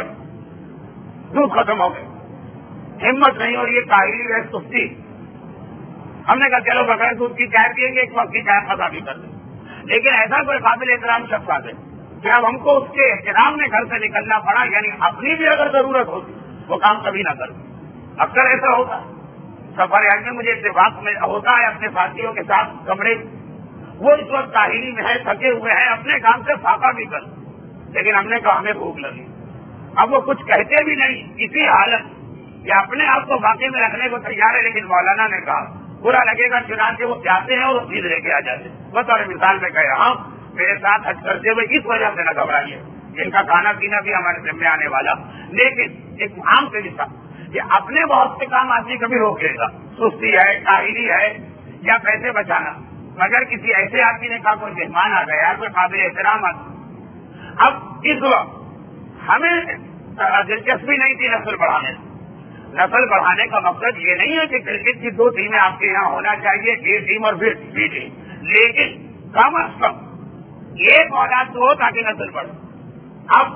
دودھ ختم ہو گئے، ہمت نہیں ہو رہی ہے، کاہلی ہے، سستی. ہم نے کہا چلو بغیر دودھ کی چائے پیئیں گے، ایک وقت کی چائے پتا بھی کر دیں. لیکن ایسا کوئی قابل احترام شخص آتے کہ اب ہم کو اس کے احترام میں گھر سے نکلنا پڑا، یعنی اپنی بھی اگر ضرورت ہوتی وہ کام کبھی نہ کرتے. اکثر ایسا ہوتا ہے. سفر یاد میں مجھے اتفاق میں ہوتا ہے اپنے ساتھیوں کے ساتھ کمرے، وہ اس وقت کاہلی میں ہے، تھکے ہوئے ہیں، اپنے کام سے فاقہ بھی کر، لیکن ہم نے کہا ہمیں بھوک لگی. اب وہ کچھ کہتے بھی نہیں، اسی حالت کہ اپنے آپ کو واقعے میں رکھنے کو تیار ہے، لیکن مولانا نے کہا برا لگے گا، چنانچہ وہ جاتے ہیں اور وہ چیز لے کے آ جاتے. بطور مثال میں کہہ رہا ہوں، میرے ساتھ حج کرتے ہوئے اس وجہ سے نہ گھبرائیے، جن کا کھانا پینا بھی ہمارے ذمہ آنے والا. لیکن ایک عام طریقہ کہ اپنے بہت سے کام آدمی کبھی روک لے گا، سستی ہے، کاہلی ہے یا پیسے بچانا. مگر کسی ایسے آدمی نے کہا کوئی مہمان آ گیا، کوئی قابل احترام آ گیا. اب اس وقت ہمیں دلچسپی نہیں تھی نسل بڑھانے. نسل بڑھانے کا مقصد یہ نہیں ہے کہ کرکٹ کی دو ٹیمیں آپ کے یہاں ہونا چاہیے، اے ٹیم اور بی ٹیم، لیکن کم از کم ایک اولاد تو ہو تاکہ نسل بڑھے. اب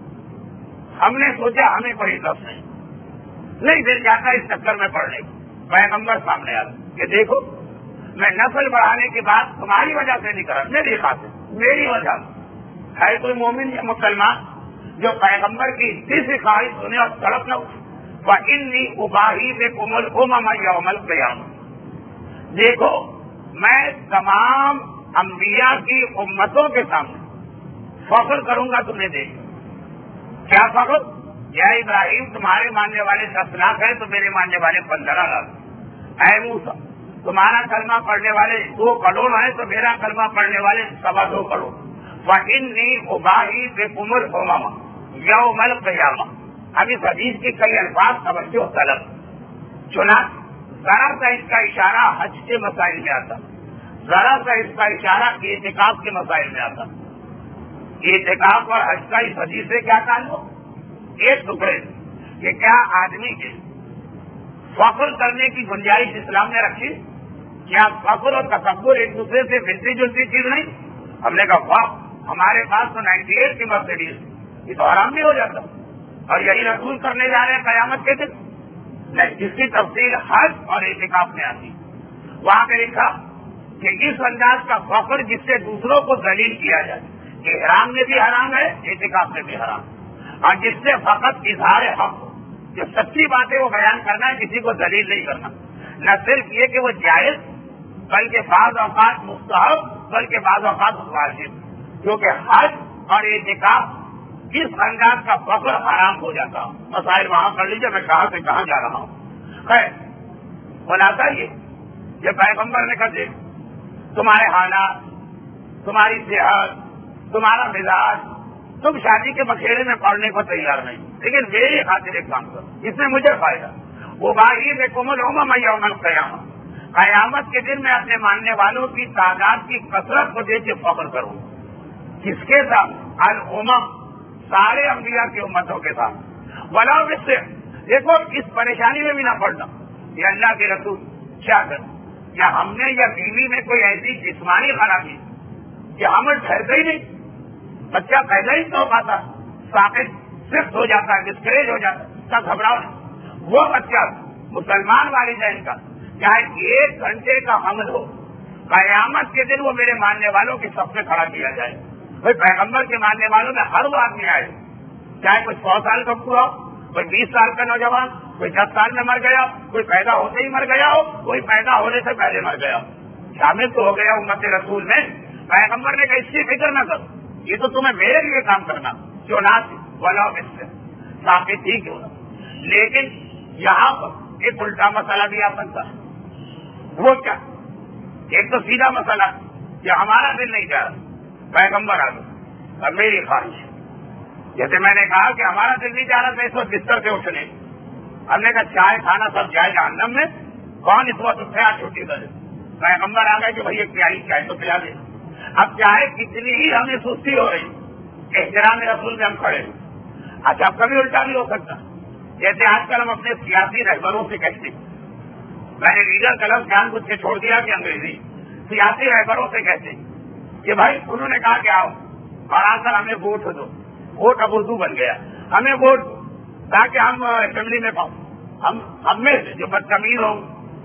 ہم نے سوچا ہمیں کوئی لفظ نہیں نہیں دل جاتا اس چکر میں پڑھنے کو. پیغمبر سامنے آ کہ دیکھو میں نسل بڑھانے کی بات تمہاری وجہ سے نہیں کر رہا، میری خاطر، میری وجہ سے. ہے کوئی مومن یا مسلمان جو پیغمبر کی تیسری خواہش سنے اور تڑپ نہ اٹھے؟ وَإِنِّي أُبَاهِي بِكُمُ الْأُمَمَ يَوْمَ الْقِيَامَةِ. دیکھو میں تمام انبیاء کی امتوں کے سامنے فخر کروں گا. تمہیں دیکھ کیا فخر؟ یا ابراہیم تمہارے ماننے والے دس لاکھ ہیں تو میرے ماننے والے پندرہ لاکھ. اے موسیٰ تمہارا کلمہ پڑھنے والے دو کروڑ ہیں تو میرا کلمہ پڑھنے والے سوا دو کروڑ. وَإِنِّي أُبَاهِي بِكُمُ الْأُمَمَ يَوْمَ الْقِيَامَةِ. اب اس حدیث کے کئی الفاظ توجہ طلب. چنا ذرا سا اس کا اشارہ حج کے مسائل میں آتا، ذرا سا اس کا اشارہ اعتکاف کے مسائل میں آتا. اعتکاف اور حج کا اس حدیث سے کیا تعلق؟ ایک ٹکڑے کہ کیا آدمی کے فخر کرنے کی گنجائش اسلام نے رکھی؟ کیا فخر اور تکبر ایک دوسرے سے ملتی جلتی چیز نہیں؟ ہم نے کہا واہ ہمارے پاس تو نائنٹی ایٹ کی مرسیڈیز، یہ تو آرام بھی ہو جاتا اور یہی رسول کرنے جا رہے ہیں قیامت کے دن. نہیں، جس کی تفصیل حج اور اعتکاف میں آتی. وہاں پہ لکھا کہ اس انداز کا فخر جس سے دوسروں کو ذلیل کیا جائے، احرام میں بھی حرام ہے، اعتکاف میں بھی حرام. اور جس سے فقط اظہار حق جو سچی بات ہے وہ بیان کرنا ہے، کسی کو ذلیل نہیں کرنا. نہ صرف یہ کہ وہ جائز بلکہ بعض اوقات مستحب بلکہ بعض اوقات واجب، کیونکہ حج اور اعتکاف اس انداز کا فخر حرام ہو جاتا. مسائل وہاں کر لیجیے، میں کہاں سے کہاں جا رہا ہوں. خیر بولاتا یہ پیغمبر نے کہا دیکھ تمہارے حالات، تمہاری صحت، تمہارا مزاج، تم شادی کے بکھیڑے میں پڑنے کو تیار نہیں، لیکن میری خاطر ایک کام کرو، اس میں مجھے فائدہ. وہ باہی میں کمل ہوگا میں یوم القیامت، قیامت کے دن میں اپنے ماننے والوں کی تعداد کی کثرت کو دیکھ کے فخر کروں. کس کے ساتھ؟ الامم، سارے انبیاء کی امتوں کے ساتھ. ولا سے دیکھو اس پریشانی میں بھی نہ پڑنا یہ اللہ کے رسول کیا کر، یا ہم نے یا بیوی میں کوئی ایسی جسمانی خرابی کہ ہم ٹھہرتے ہی نہیں، بچہ پیدا ہی تو پاتا، ساقط صرف ہو جاتا ہے، ڈسکریج ہو جاتا ہے، اس کا گھبراؤ نہیں. وہ بچہ مسلمان والدین کا چاہے ایک گھنٹے کا حمل ہو، قیامت کے دن وہ میرے ماننے والوں کے سب سے کھڑا کیا جائے. بھائی پیغمبر کے ماننے والوں میں ہر وہ آدمی آئے، چاہے کوئی سو سال کا پورا ہو، کوئی بیس سال کا نوجوان، کوئی دس سال میں مر گیا، کوئی پیدا ہوتے ہی مر گیا ہو، کوئی پیدا ہونے سے پہلے مر گیا، شامل تو ہو گیا امت رسول میں. پیغمبر نے کہا اس کی فکر نہ کرو، یہ تو تمہیں میرے لیے کام کرنا، جو نہ بولا اس سے ثابت ہی کیوں نہ. لیکن یہاں پر ایک الٹا مسئلہ بھی آ سکتا ہے. وہ کیا؟ ایک تو سیدھا مسئلہ کہ ہمارا دل نہیں جا رہا، پیغمبر آ گئے اور میری خواہش، جیسے میں نے کہا کہ ہمارا دل نہیں جا رہا تھا اس وقت بستر سے اٹھنے، ہم نے کہا چائے کھانا سب جائے جہنم میں، کون اس وقت اٹھے آج چھٹی کرے. پیغمبر آ گئے کہ بھائی ایک پیالی چائے تو پلا دے. اب چاہے کتنی ہی ہمیں سستی ہو رہی، احترام رسول میں ہم کھڑے. اچھا اب کبھی الٹا بھی ہو سکتا، جیسے آج کل ہم اپنے سیاسی رہبروں سے کہتے ہیں، میں نے لیڈر کا لفظ جان بوجھ کے چھوڑ دیا کہ انگریزی، سیاسی رہبروں سے کہتے ہیں کہ بھائی انہوں نے کہا کہ آؤ اور آ کر ہمیں ووٹ دو. ووٹ اب اردو بن گیا، ہمیں ووٹ دو تاکہ ہم اسمبلی میں پاؤں. ہم ہم میں سے جو بدتمیز ہوں،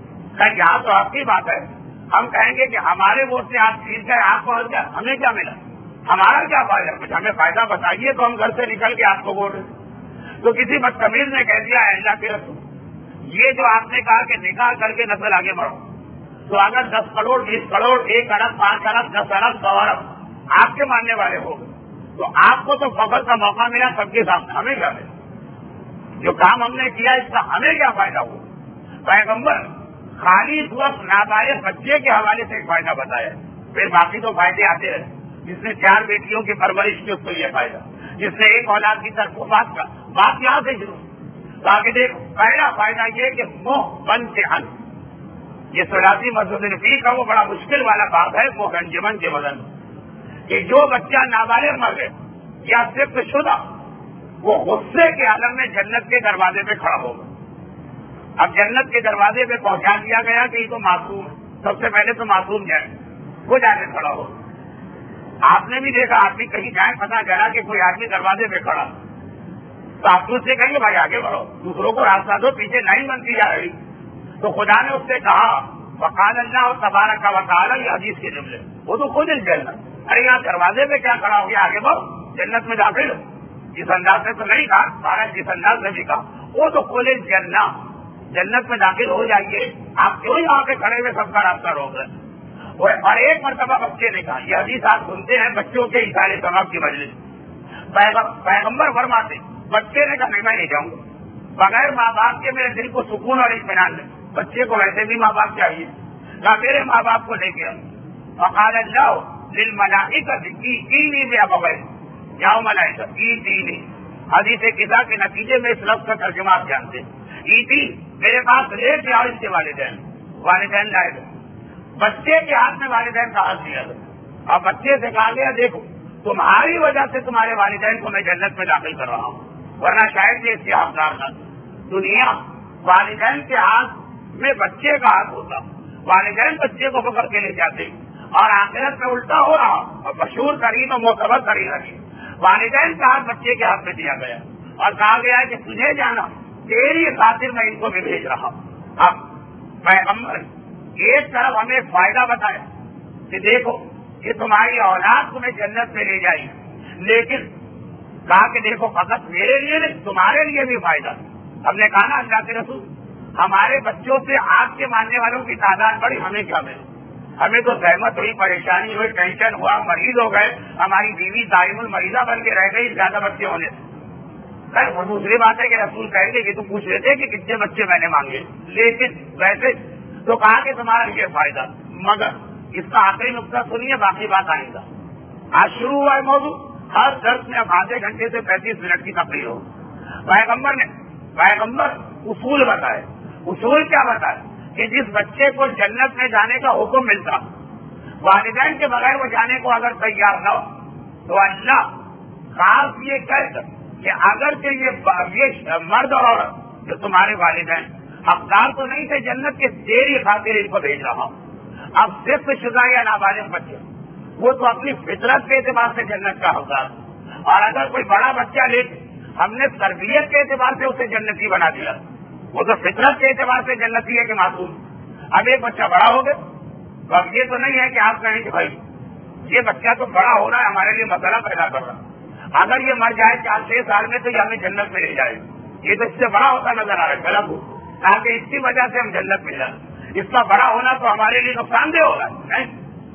یہاں تو آپ کی بات ہے، ہم کہیں گے کہ ہمارے ووٹ سے آپ جیت گئے، آپ پہنچ گئے، ہمیں کیا ملا، ہمارا کیا فائدہ، کچھ ہمیں فائدہ بتائیے تو ہم گھر سے نکل کے آپ کو ووٹ دیں. تو کسی بدتمیز نے کہہ دیا ہے اللہ کے رسول یہ جو آپ نے کہا کہ نکاح کر کے نسل آگے بڑھو، تو اگر دس کروڑ بیس کروڑ ایک ارب پانچ ارب دس ارب سو ارب آپ کے ماننے والے ہو گئے تو آپ کو تو فخر کا موقع ملا سب کے سامنے، ہمیں کیا ملا، جو کام ہم نے کیا اس کا ہمیں کیا فائدہ ہوا. پیغمبر خالی اس وقت نابالغ بچے کے حوالے سے ایک فائدہ بتایا، پھر باقی تو فائدے آتے رہے. جس نے چار بیٹیوں کی پرورش کی اس کو یہ فائدہ، جس نے ایک اولاد کی طرف بات کا بات یہاں سے شروع. باقی دیکھو پہلا فائدہ یہ کہ منہ بند سے حل، یہ سلاسی مسجد نفی کا وہ بڑا مشکل والا بات ہے وہ گنجمن کے بدن کہ جو بچہ نابالغ مر گئے یا صرف شدہ وہ غصے کے عالم میں جنت کے دروازے پہ کھڑا ہوگا. اب جنت کے دروازے پہ پہنچا دیا گیا کہ یہ تو معصوم ہے، سب سے پہلے تو معصوم جائے وہ جا کے کھڑا ہو. آپ نے بھی دیکھا آدمی کہیں جائے پتا چلا کہ کوئی آدمی دروازے پہ کھڑا تو آپ اس سے کہیں گے بھائی آگے بڑھو، دوسروں کو راستہ دو، پیچھے لائن بنتی جا رہی. تو خدا نے اس سے کہا وقال اللہ اور تبارک کا وقال، یہ حدیث کے جملے، وہ تو خود جنت، ارے یہاں دروازے پہ کیا کھڑا ہو گیا، آگے بڑھو جنت میں داخل ہو. جس انداز سے تو نہیں کہا، بارہ جس انداز سے بھی کہا وہ تو کھولے جنت، جنت میں داخل ہو جائیے، آپ کیوں یہاں پہ کھڑے ہوئے سب کا راستہ روک رہے. اور ایک مرتبہ بچے نے کہا، یہ حدیث آپ سنتے ہیں بچوں کے اشارے ثواب کی مجلس، پیغمبر فرماتے بچے نے کہا نہیں میں نہیں جاؤں گا، بغیر ماں باپ کے میرے دل کو سکون اور اطمینان دے. بچے کو ویسے بھی ماں باپ چاہیے، کہا میرے ماں باپ کو لے کے آؤ. فقال اللہ للملائکۃ ائتونی بابویہ، جاؤ ملائکہ ایتینی. حدیث قصہ کے نتیجے میں اس لفظ کا ترجمہ آپ جانتے ہیں، ایتی میرے پاس لے کے آؤ اس کے والدین. والدین لائے گئے، بچے کے ہاتھ میں والدین کا ہاتھ دیا گیا اور بچے سے کہا گیا دیکھو تمہاری وجہ سے تمہارے والدین کو میں جنت میں داخل کر رہا ہوں، ورنہ شاید یہ اس کے حقدار تھا. دنیا والدین کے ہاتھ میں بچے کا ہاتھ ہوتا، والدین بچے کو پکڑ کے لے جاتے، اور آخرت میں الٹا ہو رہا اور مشہور ترین اور معتبر ترین رہی، والدین کا ہاتھ بچے کے ہاتھ میں دیا گیا اور کہا گیا کہ تجھے جانا تیری خاطر میں ان کو بھی بھیج رہا ہوں. اب پیغمبر ایک طرف ہمیں فائدہ بتایا کہ دیکھو یہ تمہاری اولاد تمہیں جنت میں لے جائے، لیکن کہا کہ دیکھو فقط میرے لیے نہیں تمہارے لیے بھی فائدہ. ہم نے کہا نا اللہ کے رسول ہمارے بچوں سے آپ کے ماننے والوں کی تعداد بڑی، ہمیں کیا ملے؟ ہمیں تو زحمت ہوئی، پریشانی ہوئی، ٹینشن ہوا، مریض ہو گئے، ہماری بیوی دائم المریضہ بن کے رہ گئی زیادہ بچے ہونے سے۔ وہ دوسری بات ہے کہ رسول کہیں گے کہ تم پوچھ رہے تھے کہ کتنے بچے میں نے مانگے، لیکن ویسے تو کہا کہ تمہارا یہ فائدہ، مگر اس کا آخری نقطہ سنیے، باقی بات آئے گا۔ آج شروع ہوا ہے موضوع، ہر درس میں اب آدھے گھنٹے سے پینتیس منٹ کی تقریر ہو۔ پیغمبر نے پیغمبر اصول بتائے۔ اصول کیا بتائے کہ جس بچے کو جنت میں جانے کا حکم ملتا، والدین کے بغیر وہ جانے کو اگر تیار نہ ہو تو اللہ خاص یہ کہہ کہ اگر کہ یہ مرد اور عورت جو تمہارے والدین حقدار تو نہیں تھے جنت کے، تیری خاطر ان کو بھیج رہا ہوں۔ اب صرف شدہ یا نابالغ بچے وہ تو اپنی فطرت کے اعتبار سے جنت کا حقدار، اور اگر کوئی بڑا بچہ لے ہم نے تربیت کے اعتبار سے اسے جنتی بنا دیا، وہ تو فطرت کے اعتبار سے جنتی ہے کہ معصوم۔ اب ایک بچہ بڑا ہو گیا تو اب یہ تو نہیں ہے کہ آپ کہیں کہ بھائی یہ بچہ تو بڑا ہو رہا ہے، ہمارے لیے مسئلہ پیدا کر رہا، اگر یہ مر جائے چار چھ سال میں تو یہ ہمیں جنت میں لے جائے، یہ تو اس سے بڑا ہوتا نظر آ رہا ہے غلط ہو، تاکہ اس کی وجہ سے ہم جنت میں جائیں، اس کا بڑا ہونا تو ہمارے لیے نقصان دہ ہوگا نہیں۔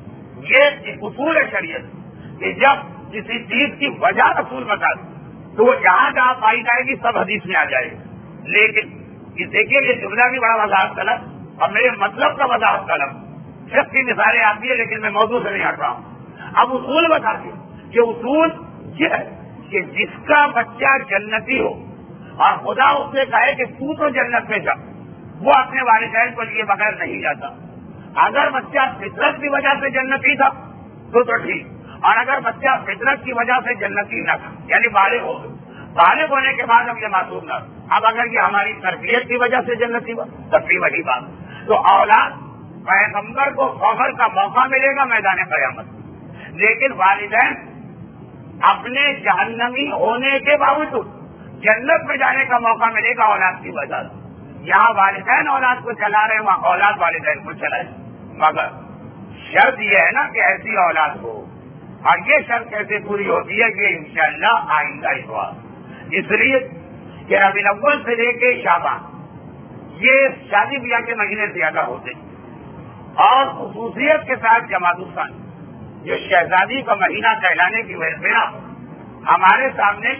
یہ اصول ہے شریعت کہ جب کسی چیز کی وجہ رسول بتا دے تو وہ جہاں جہاں پائی جائے گی سب حدیث میں آ جائے گی، لیکن دیکھیے یہ جملہ بھی بڑا وضاحت طلب اور میرے مطلب کا وضاحت طلب، صرف کی مثالیں آتی ہے لیکن میں موضوع سے نہیں ہٹ رہا ہوں۔ اب اصول بتا دیں کہ اصول یہ ہے کہ جس کا بچہ جنتی ہو اور خدا اس سے کہے کہ تو تو جنت میں جا، وہ اپنے والدین کو لیے بغیر نہیں جاتا۔ اگر بچہ فطرت کی وجہ سے جنتی تھا تو تو ٹھیک، اور اگر بچہ فطرت کی وجہ سے جنتی نہ تھا یعنی بالغ ہو گئے، بالغ ہونے کے بعد اب یہ معصوم نہ، اب اگر یہ ہماری تربیت کی وجہ سے جنتی ہوا تب بھی وہی بات، تو اولاد پیغمبر کو فخر کا موقع ملے گا میدان قیامت، لیکن والدین اپنے جہنمی ہونے کے باوجود جنت میں جانے کا موقع ملے گا اولاد کی وجہ سے۔ یہاں والدین اولاد کو چلا رہے ہیں، وہاں اولاد والدین کو چلائے، مگر شرط یہ ہے نا کہ ایسی اولاد ہو، اور یہ شرط کیسے پوری ہوتی ہے کہ انشاءاللہ آئندہ اتوار، اس لیے کہ ربیع الاول سے لے کے شعبان یہ شادی بیاہ کے مہینے زیادہ ہوتے ہیں، اور خصوصیت کے ساتھ جماعت الثانی جو شہزادی کا مہینہ کہلانے کی وجہ سے ہمارے سامنے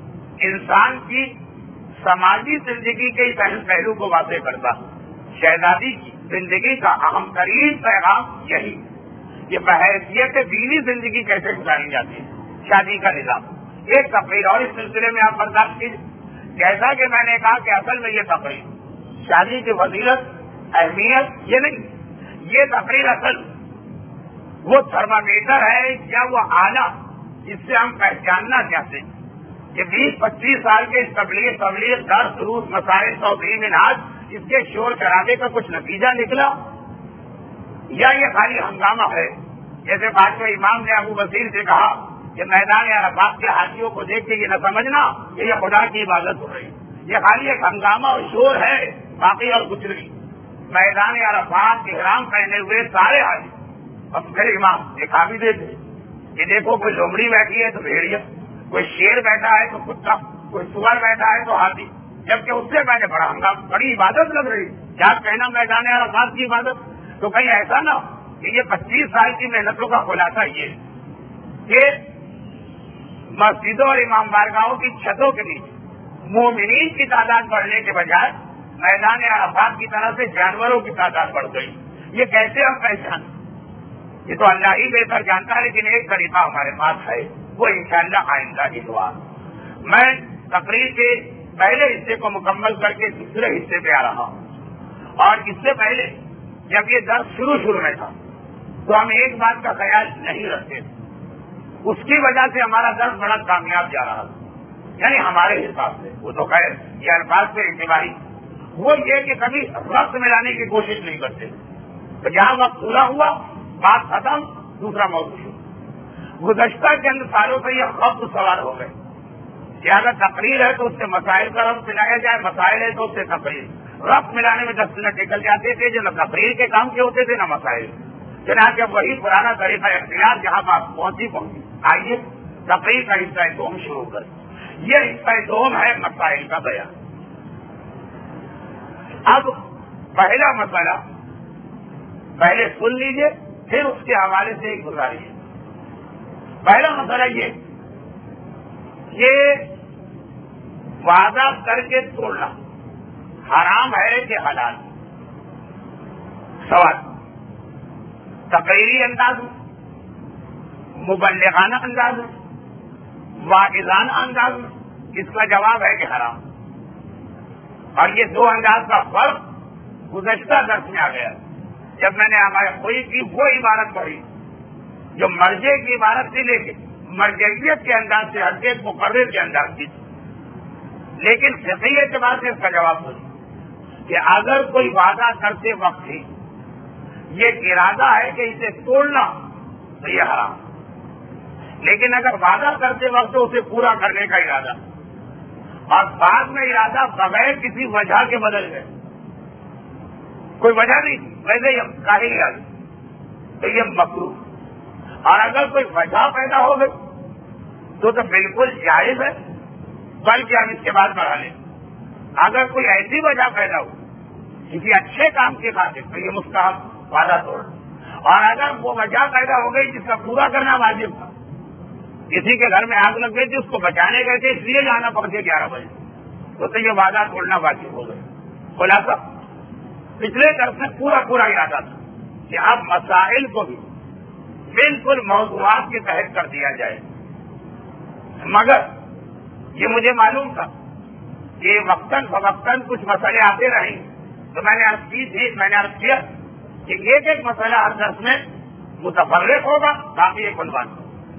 انسان کی سماجی زندگی کے اہم پہلو کو واضح کرتا، شہزادی کی زندگی کا اہم ترین پیغام یہی، یہ بحیثیت دینی زندگی کیسے گزاری جاتی ہے، شادی کا نظام۔ ایک تقریر اور اس سلسلے میں آپ برداشت کیجیے، جیسا کہ میں نے کہا کہ اصل میں یہ تقریر شادی کی فضیلت اہمیت یہ نہیں، یہ تقریر اصل وہ تھرمامیٹر ہے یا وہ آلہ جس سے ہم پہچاننا چاہتے ہیں کہ بیس پچیس سال کے تبلیغ تبلیغ درس دروس مسائل توضیح منہاج اس کے شور شرابے کا کچھ نتیجہ نکلا یا یہ خالی ہنگامہ ہے، جیسے بادشاہ امام نے ابو بصیر سے کہا کہ میدان عرفات کے حاجیوں کو دیکھ کے یہ نہ سمجھنا کہ یہ خدا کی عبادت ہو رہی، یہ خالی ایک ہنگامہ اور شور ہے، باقی اور کچھ نہیں۔ میدان عرفات کے احرام پہنے ہوئے سارے حاجی اب میرے امام دکھا بھی دیتے کہ دیکھو کوئی لومڑی بیٹھی ہے تو بھیڑیا، کوئی شیر بیٹھا ہے تو کتا، کوئی سور بیٹھا ہے تو ہاتھی، جبکہ اس سے پہلے بڑا ہنگام بڑی عبادت لگ رہی، کیا کہنا میدان عرفات کی عبادت، تو کہیں ایسا نہ کہ یہ پچیس سال کی محنتوں کا خلاصہ یہ کہ مسجدوں اور امام بارگاہوں کی چھتوں کے نیچے مومنین کی تعداد بڑھنے کے بجائے میدان عرفات کی طرح سے جانوروں کی تعداد بڑھ گئی، یہ کیسے ہم پہچان، یہ تو اللہ ہی بہتر جانتا ہے، لیکن ایک طریقہ ہمارے پاس ہے، وہ انشاءاللہ آئندہ اتوار۔ میں تقریر کے پہلے حصے کو مکمل کر کے دوسرے حصے پہ آ رہا ہوں، اور اس سے پہلے جب یہ درس شروع شروع میں تھا تو ہم ایک بات کا خیال نہیں رکھتے تھے، اس کی وجہ سے ہمارا درس بڑا کامیاب جا رہا تھا، یعنی ہمارے حساب سے، وہ تو خیر یہ الفاظ پہ اعتباری، وہ یہ کہ کبھی وقت ملانے کی کوشش نہیں کرتے، تو جہاں وقت پورا ہوا بات ختم، دوسرا موضوع شروع۔ گزشتہ چند سالوں سے یہ خبر سوار ہو گئے کہ اگر تقریر ہے تو اس سے مسائل کا ربط ملایا جائے، مسائل ہے تو اس سے تقریر، ربط ملانے میں دس منٹ نکل جاتے تھے، جو نہ تقریر کے کام کے ہوتے تھے نہ مسائل، چنانچہ وہی پرانا طریقہ اختیار جہاں بات پہنچی پہنچی۔ آئیے تقریر کا حصہ دوم شروع کریں۔ یہ حصہ دوم ہے مسائل کا بیان۔ اب پہلا مسئلہ پہلے سن لیجئے، پھر اس کے حوالے سے ایک گزارش۔ پہلا مسئلہ یہ کہ وعدہ کر کے توڑنا حرام ہے کہ حلال؟ سوال تقریری انداز میں، مبلغانہ انداز میں، واعظانہ انداز میں، اس کا جواب ہے کہ حرام۔ اور یہ دو انداز کا فرق گزشتہ درس میں آ گیا جب میں نے ہمارے کوئی کی وہ عبارت پڑھی جو مرجع کی عبارت سے لے کے مرجعیت کے انداز سے ہٹ کے مقرر کے انداز کی، لیکن فقہی اعتبار سے اس کا جواب سنیے کہ اگر کوئی وعدہ کرتے وقت ہی یہ ارادہ ہے کہ اسے توڑنا تو یہ حرام، لیکن اگر وعدہ کرتے وقت اسے پورا کرنے کا ارادہ اور بعد میں ارادہ بغیر کسی وجہ کے بدل گئے، کوئی وجہ نہیں ویسے یہ کاہلی آ گئی تو یہ مکروہ، اور اگر کوئی وجہ پیدا ہو گئی تو تو بالکل جائز ہے، بلکہ ہم اس کے بعد بڑھا لیں۔ اگر کوئی ایسی وجہ پیدا ہو کسی اچھے کام کی خاطر تو یہ مستحب وعدہ توڑ، اور اگر وہ وجہ پیدا ہو گئی جس کا پورا کرنا واجب تھا، کسی کے گھر میں آگ لگ گئی تھی اس کو بچانے گئے تھے اس لیے جانا پڑتے گیارہ بجے تو یہ وعدہ توڑنا واجب ہو گیا۔ خلاصہ پچھلے درس میں پورا پورا ارادہ تھا کہ اب مسائل کو بھی بالکل موضوعات کے تحت کر دیا جائے، مگر یہ مجھے معلوم تھا کہ وقتاً فوقتاً کچھ مسئلے آتے رہیں تو میں نے عرض کی تھی میں نے عرض کیا کہ ایک ایک مسئلہ ہر درس میں متفرق ہوگا، باقی ایک عنوان۔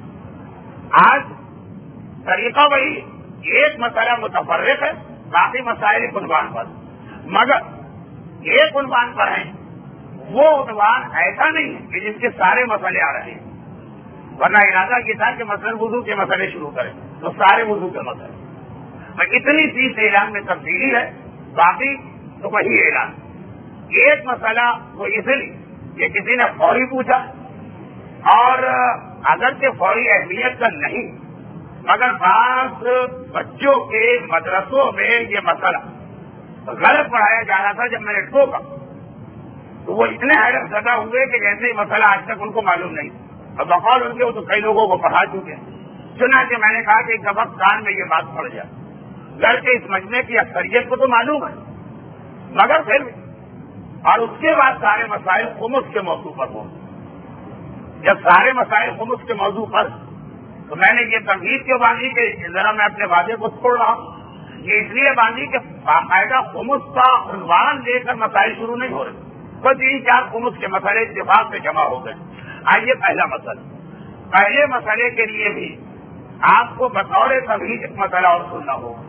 آج طریقہ وہی، ایک مسئلہ متفرق ہے، باقی مسائل ایک عنوان پر، مگر ایک عنوان پر ہیں وہ عنوان ایسا نہیں ہے کہ جس کے سارے مسئلے آ رہے ہیں، ورنہ ارادہ یہ تھا کہ مثلاً وضو کے مسئلے شروع کریں تو سارے وضو کے مسئلے، اتنی چیز اعلان میں تبدیلی ہے، باقی تو وہی اعلان۔ ایک مسئلہ وہ اس لیے کہ کسی نے فوری پوچھا، اور اگرچہ فوری اہمیت کا نہیں مگر بعض بچوں کے مدرسوں میں یہ مسئلہ غلط پڑھایا جا رہا تھا، جب میں نے ٹوکا تو وہ اتنے حیرت زدہ ہوئے کہ جیسے ہی مسئلہ آج تک ان کو معلوم نہیں، اور بقول ان کے وہ تو کئی لوگوں کو پڑھا چکے ہیں۔ چنانچہ میں نے کہا کہ ایک وقت کان میں یہ بات پڑ جائے، گھر کے اس مجمع کی اکثریت کو تو معلوم ہے مگر پھر بھی، اور اس کے بعد سارے مسائل خمس کے موضوع پر ہوں۔ جب سارے مسائل خمس کے موضوع پر تو میں نے یہ تمہید کیوں باندھی کہ ذرا میں اپنے وعدے کو چھوڑ رہا ہوں، یہ اس لیے باندھی کہ باقاعدہ خمس کا عنوان لے کر مسائل شروع نہیں ہو رہے، بس تین چار خمس کے مسئلے اتفاق سے جمع ہو گئے۔ آئیے پہلا مسئلہ، پہلے مسئلے کے لیے بھی آپ کو بطور تمہید ایک مسئلہ اور سننا ہوگا۔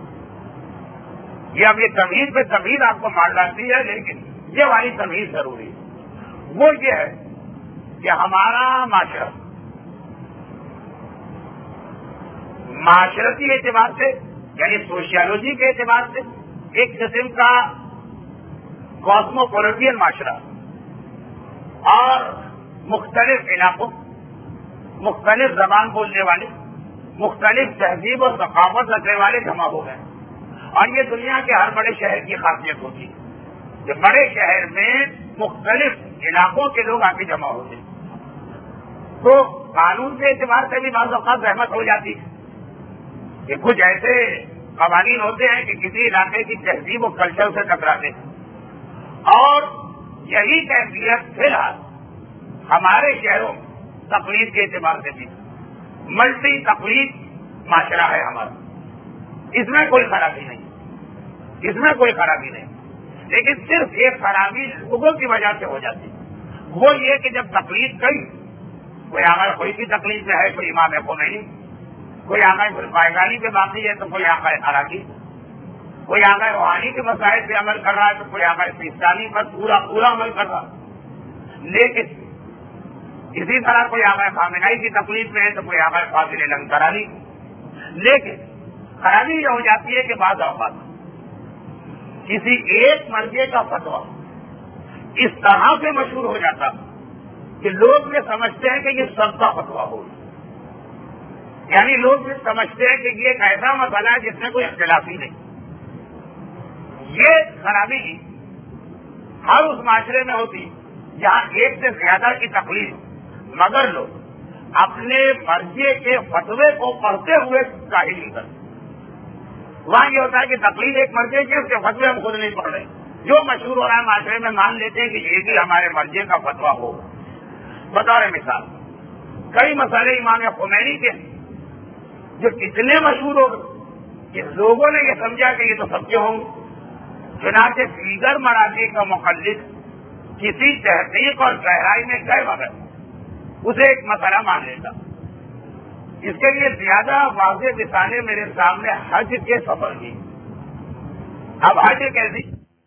یہ اب یہ تمہید پہ تمہید آپ کو مار ڈالتی ہے، لیکن یہ والی تمہید ضروری ہے۔ وہ یہ ہے کہ ہمارا معاشرہ معاشرتی اعتبار سے یعنی سوشیالوجی کے اعتبار سے ایک قسم کا کاسموپولیٹن معاشرہ، اور مختلف علاقوں مختلف زبان بولنے والے مختلف تہذیب اور ثقافت رکھنے والے جمع ہو گئے، اور یہ دنیا کے ہر بڑے شہر کی خاصیت ہوتی ہے کہ بڑے شہر میں مختلف علاقوں کے لوگ آ کے جمع ہوتے ہیں، تو قانون کے اعتبار سے بھی بعض اوقات زحمت ہو جاتی ہے کہ کچھ ایسے قوانین ہوتے ہیں کہ کسی علاقے کی تہذیب و کلچر سے ٹکراتے ہیں، اور یہی کیفیت فی الحال ہمارے شہروں تقلید کے اعتبار سے بھی ملٹی تقلید معاشرہ ہے ہمارا، اس میں کوئی خرابی نہیں، اس میں کوئی خرابی نہیں، لیکن صرف ایک خرابی لوگوں کی وجہ سے ہو جاتی ہے، وہ یہ کہ جب تقلید گئی، کوئی آغاز کوئی کی تقلید میں ہے، کوئی امام خمینی، کوئی آغاز پائیگانی پہ باقی ہے تو کوئی آغاز حراکی، کوئی آغاز روحانی کے مسائل پہ عمل کر رہا ہے تو کوئی آغاز اسلامی پر پورا پورا عمل کر رہا ہے، لیکن اسی طرح کوئی آغاز خامنائی کی تقلید میں ہے تو کوئی آغاز فاضل لنگرانی، لیکن خرابی یہ ہو جاتی ہے کہ بعض اوقات کسی ایک مرجع کا فتویٰ اس طرح سے مشہور ہو جاتا کہ لوگ یہ سمجھتے ہیں کہ یہ سب کا فتویٰ ہو، یعنی لوگ یہ سمجھتے ہیں کہ یہ ایک ایسا مسئلہ ہے جس میں کوئی اختلاف ہی نہیں، یہ خرابی ہر اس معاشرے میں ہوتی جہاں ایک سے زیادہ کی تکلیف، مگر لوگ اپنے مرضی کے فتوے کو پڑھتے ہوئے ظاہر نہیں کرتے. وہاں یہ ہوتا ہے کہ تکلیف ایک مرضی کی، اس کے فتوے ہم خود نہیں پڑھ رہے. جو مشہور ہو رہا ہے معاشرے میں مان لیتے ہیں کہ یہ بھی ہمارے مرضی کا فتوا ہو. بطور مثال کئی مسئلے امام خمینی کے جو اتنے مشہور ہو گئے کہ لوگوں نے یہ سمجھا کہ یہ تو سب کے ہوں گے. چنانچہ دیگر مراجع کا مخلص کسی تحقیق اور گہرائی میں گئے بغیر اسے ایک مسئلہ مان لیتا. اس کے لیے زیادہ واضح مثالیں میرے سامنے حج کے سفر کی. اب حج کیسی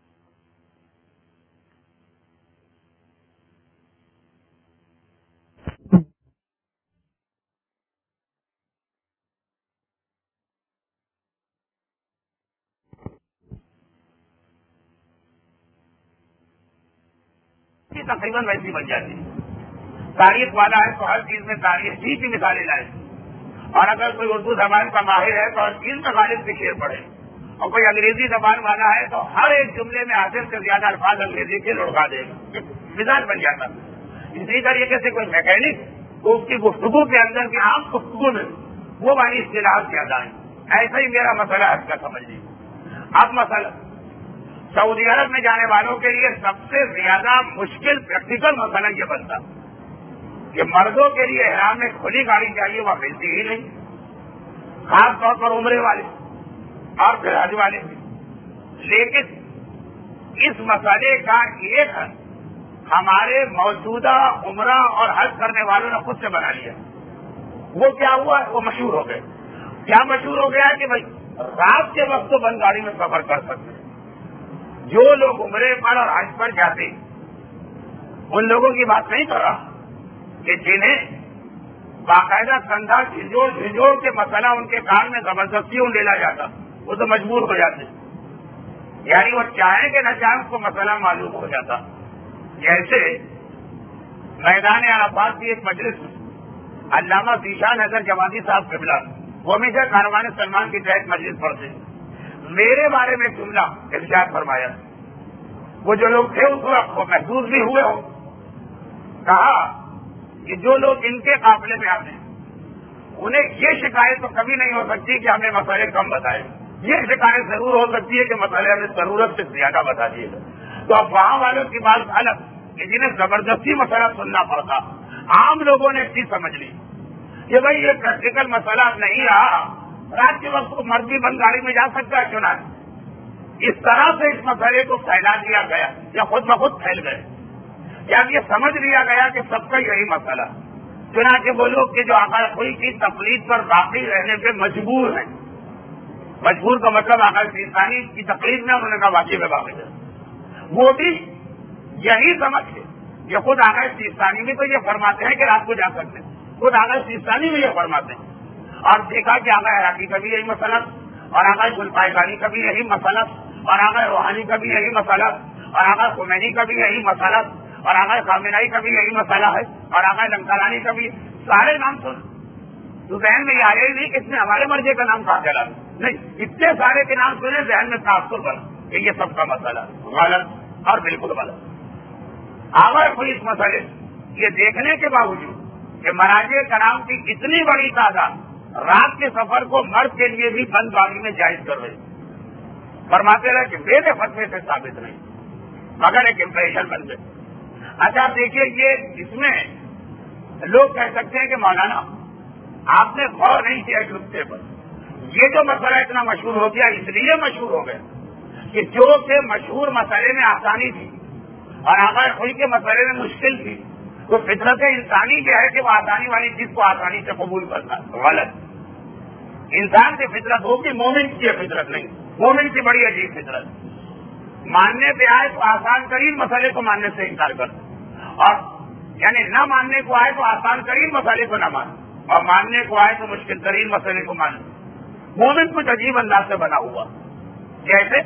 تقریباً ویسی بن جاتی ہے. تاریخ والا ہے تو ہر چیز میں تاریخ ہی کی مثالیں لائے، اور اگر کوئی اردو زبان کا ماہر ہے تو ہر چیز میں غالب کے شعر پڑھے، اور کوئی انگریزی زبان والا ہے تو ہر ایک جملے میں آدھے سے زیادہ الفاظ انگریزی کے لڑکا دے گا. مزاج بن جاتا. اسی طریقے سے کوئی میکینک تو اس کی گفتگو کے اندر کی عام گفتگو میں وہ والی اصطلاحات زیادہ ہیں. ایسا ہی میرا مسئلہ حج کا سمجھ لیجیے. اب مسئلہ سعودی عرب میں جانے والوں کے لیے سب سے زیادہ مشکل پریکٹیکل مسئلہ یہ بنتا کہ مردوں کے لیے احرام میں کھلی گاڑی چاہیے، وہ ملتی ہی نہیں، خاص طور پر عمرے والے اور پھر حج والے بھی. لیکن اس مسئلے کا ایک حل ہمارے موجودہ عمرہ اور حج کرنے والوں نے خود سے بنا لیا. وہ کیا ہوا؟ وہ مشہور ہو گئے. کیا مشہور ہو گیا کہ بھائی رات کے وقت تو بند گاڑی میں سفر کر سکتے. جو لوگ عمرے پر اور حج پر جاتے ان لوگوں کی بات نہیں کر رہا کہ جنہیں باقاعدہ کندھا جھنجھوڑ جھنجھوڑ کے مسئلہ ان کے کان میں زبردستی ان ڈیلا جاتا، وہ تو مجبور ہو جاتے. یعنی وہ چاہیں کہ نہ چاہیں اس کو مسئلہ معلوم ہو جاتا. جیسے میدان عرفات کی ایک مجلس میں علامہ ذیشان حیدر جمادی صاحب قبلہ وہ ہمیشہ کاروان سلمان کی تحت مجلس پڑھتے، میرے بارے میں جملہ ارشاد فرمایا. وہ جو لوگ تھے اس وقت وہ محسوس بھی ہوئے ہو. کہا کہ جو لوگ ان کے قافلے میں آتے ہیں انہیں یہ شکایت تو کبھی نہیں ہو سکتی کہ ہمیں مسئلے کم بتائے. یہ شکایت ضرور ہو سکتی ہے کہ مسئلے ہمیں ضرورت سے زیادہ بتا دیے گا. تو اب وہاں والوں کی بات الگ کہ جنہیں زبردستی مسئلہ سننا پڑتا، عام لوگوں نے چیز سمجھ لی کہ بھائی یہ پریکٹیکل مسئلہ نہیں رہا، رات کے وقت مرد بھی بند گاڑی میں جا سکتا ہے چنا. اس طرح سے اس مسئلے کو پھیلا دیا گیا یا خود بخود پھیل گئے. یا یہ سمجھ لیا گیا کہ سب کا یہی مسئلہ. چنانچہ وہ لوگ کہ جو آقا کوئی کی تقلید پر باقی رہنے پہ مجبور ہیں، مجبور کا مطلب آقا سیستانی کی تقلید میں انہوں نے کہا واقعی میں باقی ہے، وہ بھی یہی سمجھ کے یہ خود آقا سیستانی بھی تو یہ فرماتے ہیں کہ رات کو جا سکتے ہیں، خود آقا سیستانی بھی یہ فرماتے ہیں. اور دیکھا کہ آقا عراقی کا بھی یہی مسئلہ، اور آقا گلپائے کا بھی یہی مسئلہ، اور آقا روحانی کا بھی یہی مسئلہ، اور آقا خمینی کا بھی یہی مسئلہ، اور آقا خامنائی کا بھی یہی مسئلہ ہے، اور آقا لنکارانی کا بھی. سارے نام سن تو ذہن میں یہ آیا ہی نہیں کہ اس میں ہمارے مرضی کا نام کہاں چلا نہیں. اتنے سارے کے نام سنے ذہن میں تاثر بنا کہ یہ سب کا مسئلہ غلط اور بالکل غلط. اگر کوئی اس مسئلے یہ دیکھنے کے باوجود کہ مراجع کرام کی اتنی بڑی تعداد رات کے سفر کو مرد کے لیے بھی بند گاڑی میں جائز کر رہے، فرماتے رہے کہ میرے فتوے سے ثابت نہیں، مگر ایک امپریشن بن گئے. اچھا دیکھیے یہ اس میں لوگ کہہ سکتے ہیں کہ مولانا آپ نے غور نہیں کیا اس نقطے پر. یہ جو مسئلہ اتنا مشہور ہو گیا اس لیے مشہور ہو گیا کہ جو کہ مشہور مسئلے میں آسانی تھی اور آقا کوئی کے مسئلے میں مشکل تھی، تو فطرت انسانی یہ ہے کہ وہ آسانی والی چیز کو آسانی سے قبول کرتا ہے. غلط. انسان کی فطرت ہوگی، مومن کی فطرت نہیں. مومن کی بڑی عجیب فطرت، ماننے پہ آئے تو آسان ترین مسئلے کو ماننے سے انکار کرتا، اور یعنی نہ ماننے کو آئے تو آسان ترین مسئلے کو نہ مانے، اور ماننے کو آئے تو مشکل ترین مسئلے کو مانے. مومن کچھ عجیب انداز سے بنا ہوا، جیسے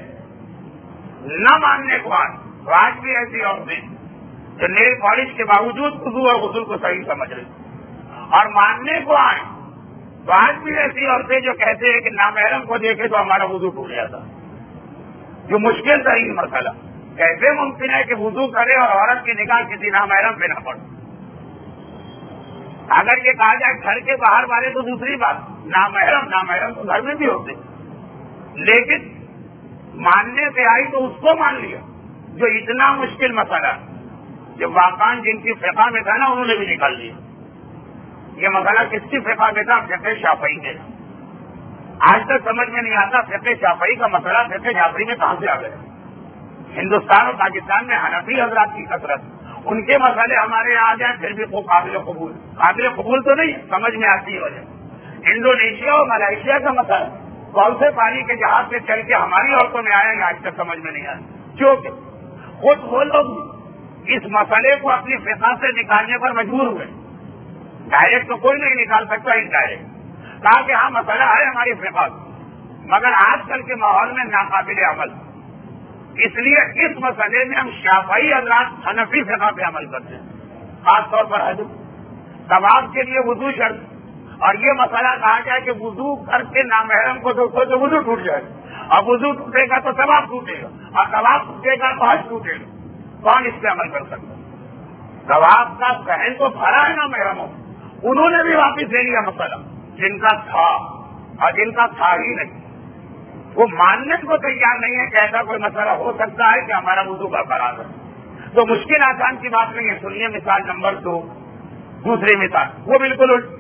نہ ماننے کو آئے تو آج بھی ایسی عورتیں جو نیل پالش کے باوجود وضو اور غسل کو صحیح سمجھ رہی، اور ماننے کو آئے تو آج بھی ایسی عورتیں جو کہتے ہیں کہ نامحرم کو دیکھے تو ہمارا وضو ٹوٹ جاتا. جو مشکل ترین مسئلہ، کیسے ممکن ہے کہ وضو کرے اور عورت کی نگاہ کسی نامحرم پہ نہ پڑے؟ اگر یہ کہا جائے گھر کے باہر والے تو دوسری بات، نامحرم نامحرم تو گھر میں بھی ہوتے، لیکن ماننے سے آئی تو اس کو مان لیا جو اتنا مشکل مسئلہ جو واقعان جن کی فقہ میں تھا نا انہوں نے بھی نکال لیا. یہ مسئلہ کس کی فقہ میں تھا؟ فقہ شافعی میں. آج تک سمجھ میں نہیں آتا فقہ شافعی کا مسئلہ فقہ شافعی میں کہاں سے آ گیا. ہندوستان اور پاکستان میں حنفی حضرات کی کثرت، ان کے مسئلے ہمارے یہاں آ جائیں پھر بھی وہ قابل قبول قابل قبول تو نہیں، سمجھ میں آتی ہے وجہ. انڈونیشیا اور ملائیشیا کا مسئلہ کون سے پانی کے جہاز سے چل کے ہماری عورتوں میں آیا یہ آج تک سمجھ میں نہیں آیا، کیونکہ خود وہ لوگ اس مسئلے کو اپنی فقہ سے نکالنے پر مجبور ہوئے. ڈائریکٹ تو کوئی نہیں نکال سکتا، انڈائریکٹ کہا کہ ہاں مسئلہ ہے ہماری فقہ، مگر آج کل کے ماحول میں ناقابل عمل، اس لیے اس مسئلے میں ہم شافعی حضرات حنفی فقہ پہ عمل کرتے ہیں. خاص طور پر حج طواف کے لیے وضو شرط، اور یہ مسئلہ کہا جائے کہ وضو کر کے نامحرم کو دوستوں تو وضو ٹوٹ جائے گا، اور وضو ٹوٹے گا تو طواف ٹوٹے گا، اور طواف ٹوٹے گا تو حج ٹوٹے گا. کون اس پہ عمل کر سکتا؟ طواف کا پہن تو بھرا ہے نامحرموں، انہوں نے بھی واپس لے لیا مسئلہ، جن کا تھا اور جن کا تھا ہی نہیں وہ ماننے کو تیار نہیں ہے کہ ایسا کوئی مسئلہ ہو سکتا ہے کہ ہمارا وضو برقرار ہے. تو مشکل آسان کی بات نہیں ہے. سنیے مثال نمبر دو، دوسری مثال وہ بالکل الٹی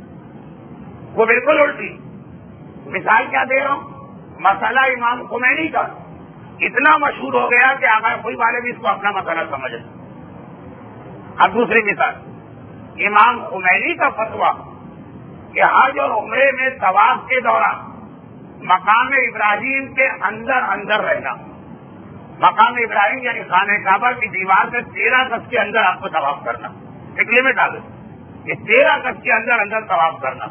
وہ بالکل الٹی مثال کیا دے رہا ہوں؟ مسئلہ امام خمینی کا اتنا مشہور ہو گیا کہ آگے کوئی والے بھی اس کو اپنا مسئلہ سمجھے. اب دوسری مثال امام خمینی کا فتویٰ کہ حج اور عمرے میں طواف کے دوران مقام ابراہیم کے اندر اندر رہنا. مقام ابراہیم یعنی خانہ کعبہ کی دیوار سے تیرہ گز کے اندر آپ کو طواف کرنا، ایک لمٹ آ گئی کہ تیرہ گز کے اندر اندر طواف کرنا.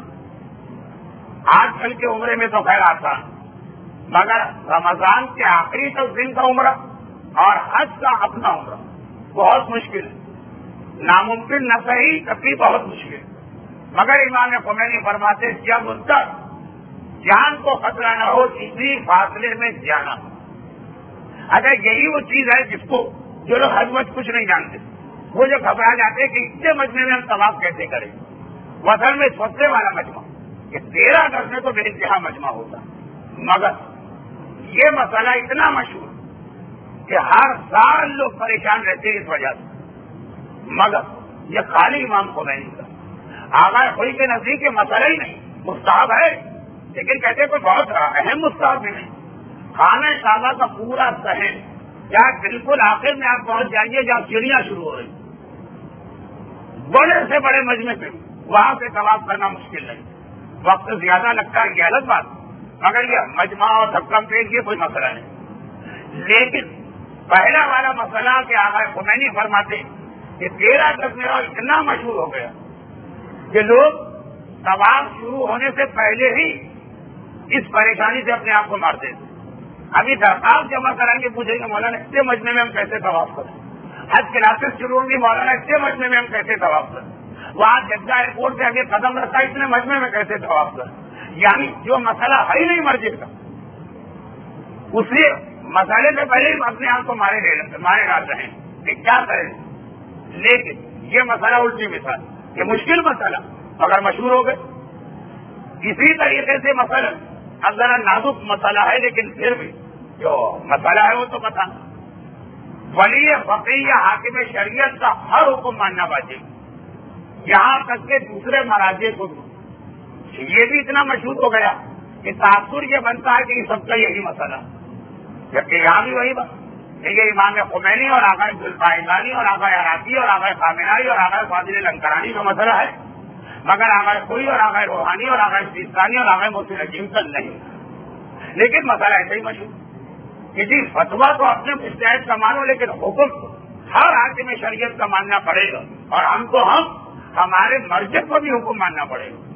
آج کل کے عمرے میں تو خیر آسان، مگر رمضان کے آخری تک دن کا عمرہ اور حج کا اپنا عمرہ بہت مشکل ہے. ناممکن نہ صحیح تبھی بہت مشکل. مگر امام خمینی فرماتے جب تک جان کو خطرہ نہ ہو اسی فاصلے میں جانا. اگر یہی وہ چیز ہے جس کو جو لوگ حج وج کچھ نہیں جانتے وہ جو گھبرا جاتے کہ اتنے مجمع میں ہم طواف کیسے کریں، وطن میں سوچنے والا مجمع کہ تیرہ گز میں تو بے انتہا مجمع ہوتا. مگر یہ مسئلہ اتنا مشہور کہ ہر سال لوگ پریشان رہتے ہیں اس وجہ سے. مگر یہ خالی امام خمینی کا آغا کوئی کے نزدیک یہ مسئلہ ہی نہیں، مستحب ہے، لیکن کہتے کوئی بہت اہم مستحب بھی نہیں. خانہ کعبہ کا پورا شہر کیا بالکل آخر میں آپ پہنچ جائیے جہاں سیڑھیاں شروع ہو رہی، بڑے سے بڑے مجمع پہ وہاں سے طواف کرنا مشکل نہیں. وقت زیادہ لگتا ہے یہ الگ بات، مگر یہ مجمع اور دھکم پیش یہ کوئی مسئلہ نہیں. لیکن پہلا والا مسئلہ کہ آغا خمینی فرماتے کہ تیرہ گز میں اتنا مشہور ہو گیا کہ لوگ طواف شروع ہونے سے پہلے ہی اس پریشانی سے اپنے آپ کو مارتے تھے. ابھی درخواست جمع کریں گے، پوچھیں گے مولانا اتنے مجمع میں ہم کیسے طواف کریں. حج کلاسز شروع ہوں گی، مولانا اتنے مجمع میں ہم کیسے طواف کریں. وہاں جدہ ایئرپورٹ سے آگے قدم رکھا اتنے مجمع میں کیسے طواف کریں. یعنی جو مسئلہ ہے ہی نہیں مرضی کا، اسی مسئلے سے پہلے ہی اپنے آپ کو مارے مارے ڈال رہے ہیں کہ کیا کریں. لیکن یہ مسئلہ الٹی مثال، یہ مشکل مسئلہ مگر مشہور ہو گئے. اسی طریقے سے مسئلہ اب ذرا نازک مسئلہ ہے لیکن پھر بھی جو مسئلہ ہے وہ تو پتا، ولی فقیہ یا حاکم شریعت کا ہر حکم ماننا واجب، یہاں تک کہ دوسرے مراجع کو بھی. یہ بھی اتنا مشہور ہو گیا کہ تاثر یہ بنتا ہے کہ سب کا یہی مسئلہ، جبکہ یہاں بھی وہی بات کہ یہ امام خمینی اور آغا عبدالباقی اور آغا عراقی اور آغا خامنائی اور آغا فاضل لنکرانی کا مسئلہ ہے، مگر آغا کوئی اور آغا روحانی اور آغا سیستانی اور آغا محسن حکیم کا نہیں. لیکن مسئلہ ایسے ہی مشہور کہ جی فتویٰ تو اپنے مجتہد کا مانو لیکن حکم ہر حاکم شریعت کا ماننا پڑے گا، اور ہم کو ہم ہمارے مرجع کو بھی حکم ماننا پڑے گا.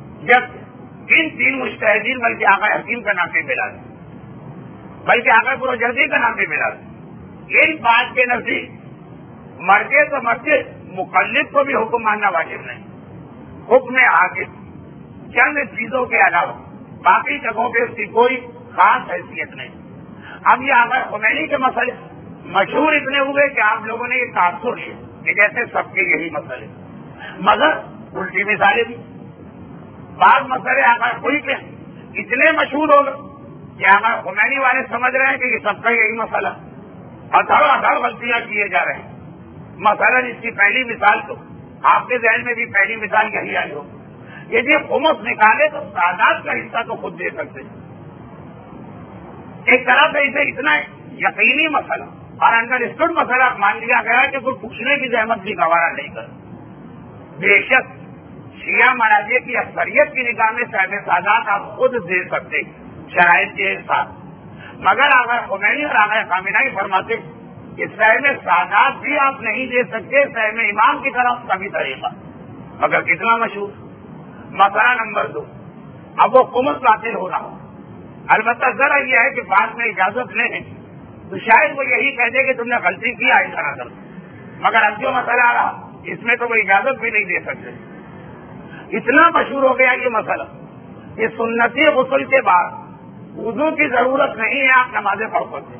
جب ان تین مجتہدین بلکہ آغا حکیم کا نام بھی ملا دے، بلکہ آغا پروجردی کا نام بھی ملا دے، ان بات کے نزدیک مرجع تو مرجع مقلد کو بھی حکم ماننا واجب نہیں. حکم حاکم چند چیزوں کے علاوہ باقی جگہوں پہ اس کی کوئی خاص حیثیت نہیں. اب یہ آقا خمینی کے مسئلے مشہور اتنے ہوئے کہ آپ لوگوں نے یہ تاثر لیا کہ جیسے سب کے یہی مسئلے، مگر الٹی مثالیں بھی بعض مسئلے آقا کوئی کے اتنے مشہور ہو گئے کہ آقا خمینی والے سمجھ رہے ہیں کہ یہ سب کا یہی مسئلہ، ادھڑ ادھڑ غلطیاں کیے جا رہے ہیں۔ مثلا اس کی پہلی مثال تو آپ کے ذہن میں بھی پہلی مثال یہی آئی ہو، یہ خمس نکالے تو سادات کا حصہ تو خود دے سکتے ہیں۔ ایک طرح سے اسے اتنا یقینی مسئلہ اور انڈرسٹوڈ مسئلہ مان لیا گیا کہ کوئی پوچھنے کی زحمت بھی گوارا نہیں کر۔ بے شک شیعہ مراجع کی اکثریت کی نگاہ میں صاحب سادات آپ خود دے سکتے شرائط کے ساتھ، مگر آغا خمینی اور آغا خامنہئی فرماتے کہ صاحب سادات بھی آپ نہیں دے سکتے صاحب امام کی طرف کبھی طریقہ، مگر کتنا مشہور۔ مسئلہ نمبر دو، اب وہ خمس باطل ہو رہا، البتہ ذرا یہ ہے کہ بعد میں اجازت لیں تو شاید وہ یہی کہہ دے کہ تم نے غلطی کی آئندہ نہ کرو، مگر اب جو مسئلہ آ رہا اس میں تو وہ اجازت بھی نہیں دے سکتے۔ اتنا مشہور ہو گیا یہ مسئلہ کہ سنتی غسل کے بعد وضو کی ضرورت نہیں ہے، آپ نمازیں پڑھ سکتے،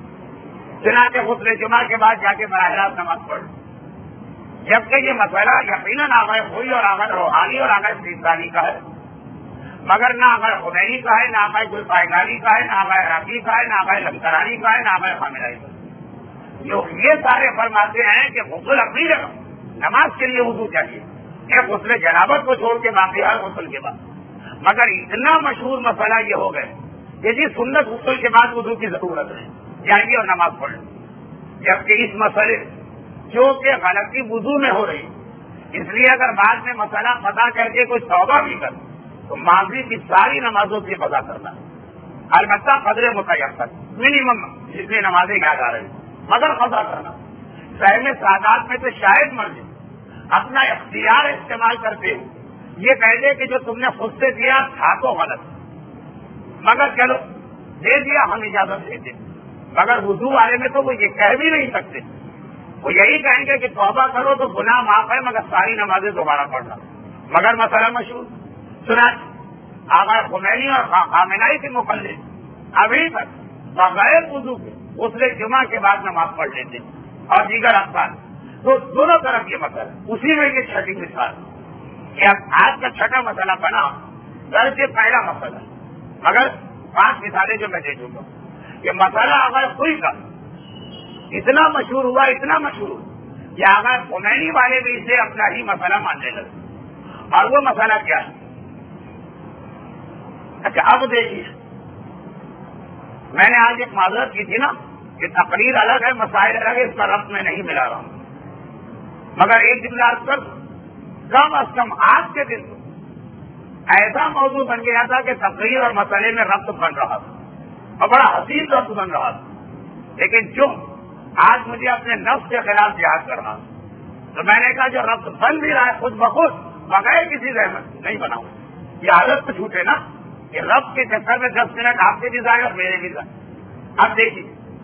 چنانچہ غسل جمعہ کے بعد جا کے براہ راست نماز پڑھ، جبکہ یہ مسئلہ یقیناً آغا خوئی اور آغا روحانی اور آغا سیستانی کا ہے، مگر نہ آغا خمینی کا ہے، نہ آغا گلپائگانی کا ہے، نہ آغا عراقی کا ہے، نہ آغا لنکرانی کا ہے، نہ آغا خامنہئی کا ہے۔ جو یہ سارے فرماتے ہیں کہ غسل اپنی جگہ نماز کے لیے وضو چاہیے، یہ غسل جنابت کو چھوڑ کے باقی ہر غسل کے بعد، مگر اتنا مشہور مسئلہ یہ ہو گئے کہ جی سنت غسل کے بعد وضو کی ضرورت ہے، جائیے اور نماز پڑھ لیں، جبکہ اس مسئلے جو کہ غلطی وضو میں ہو رہی، اس لیے اگر بعد میں مسئلہ پتا کر کے کوئی توبہ بھی کر تو ماضی کی ساری نمازوں کی قضا کرنا، البتہ قدر متیسر منیمم جتنی نمازیں یاد آ رہی مگر قضا کرنا۔ صاحب سادات میں تو شاید مرضی اپنا اختیار استعمال کرتے یہ کہہ دے کہ جو تم نے خود سے دیا تھا تو غلط، مگر چلو دے دیا ہم اجازت دیتے، مگر وضو والے میں تو وہ یہ کہہ بھی نہیں سکتے، وہ یہی کہیں گے کہ توبہ کرو تو گناہ معاف ہے مگر ساری نمازیں دوبارہ پڑھنا، مگر مسئلہ مشہور سنا آغا خمینی اور خامنہئی کے مقلد ابھی تک بغیر وضو کے غسل جمعہ کے بعد نماز پڑھ لیتے اور دیگر افکار، تو دونوں طرف یہ مسئلہ، اسی میں یہ چھٹی مثال کہ اب آج کا چھٹا مسئلہ بنا در سے پہلا مسئلہ، مگر پانچ مثالیں جو میں دے دوں گا کہ مسئلہ اگر کوئی کا اتنا مشہور ہوا اتنا مشہور ہوا کہ اگر خمینی والے بھی اسے اپنا ہی مسئلہ ماننے لگے، اور وہ مسئلہ کیا ہے؟ اچھا اب دیکھیے، میں نے آج ایک معذرت کی تھی نا کہ تقریر الگ ہے مسائل الگ ہے، اس کا ربط میں نہیں ملا رہا ہوں، مگر ایک جملہ کر کم از کم آج کے دن ایسا موضوع بن گیا تھا کہ تقریر اور مسئلے میں ربط بن رہا تھا اور بڑا حسین ربط بن رہا تھا، لیکن جو آج مجھے اپنے نفس کے خلاف جہاد کر رہا تو میں نے کہا جو ربط بن بھی رہا ہے خود بخود بغیر کسی زحمت نہیں بناؤں، یہ عادت تو چھوٹے نا کہ رب کے چکر میں دس منٹ آپ کے بھی جائے اور میرے بھی جائے۔ اب دیکھیے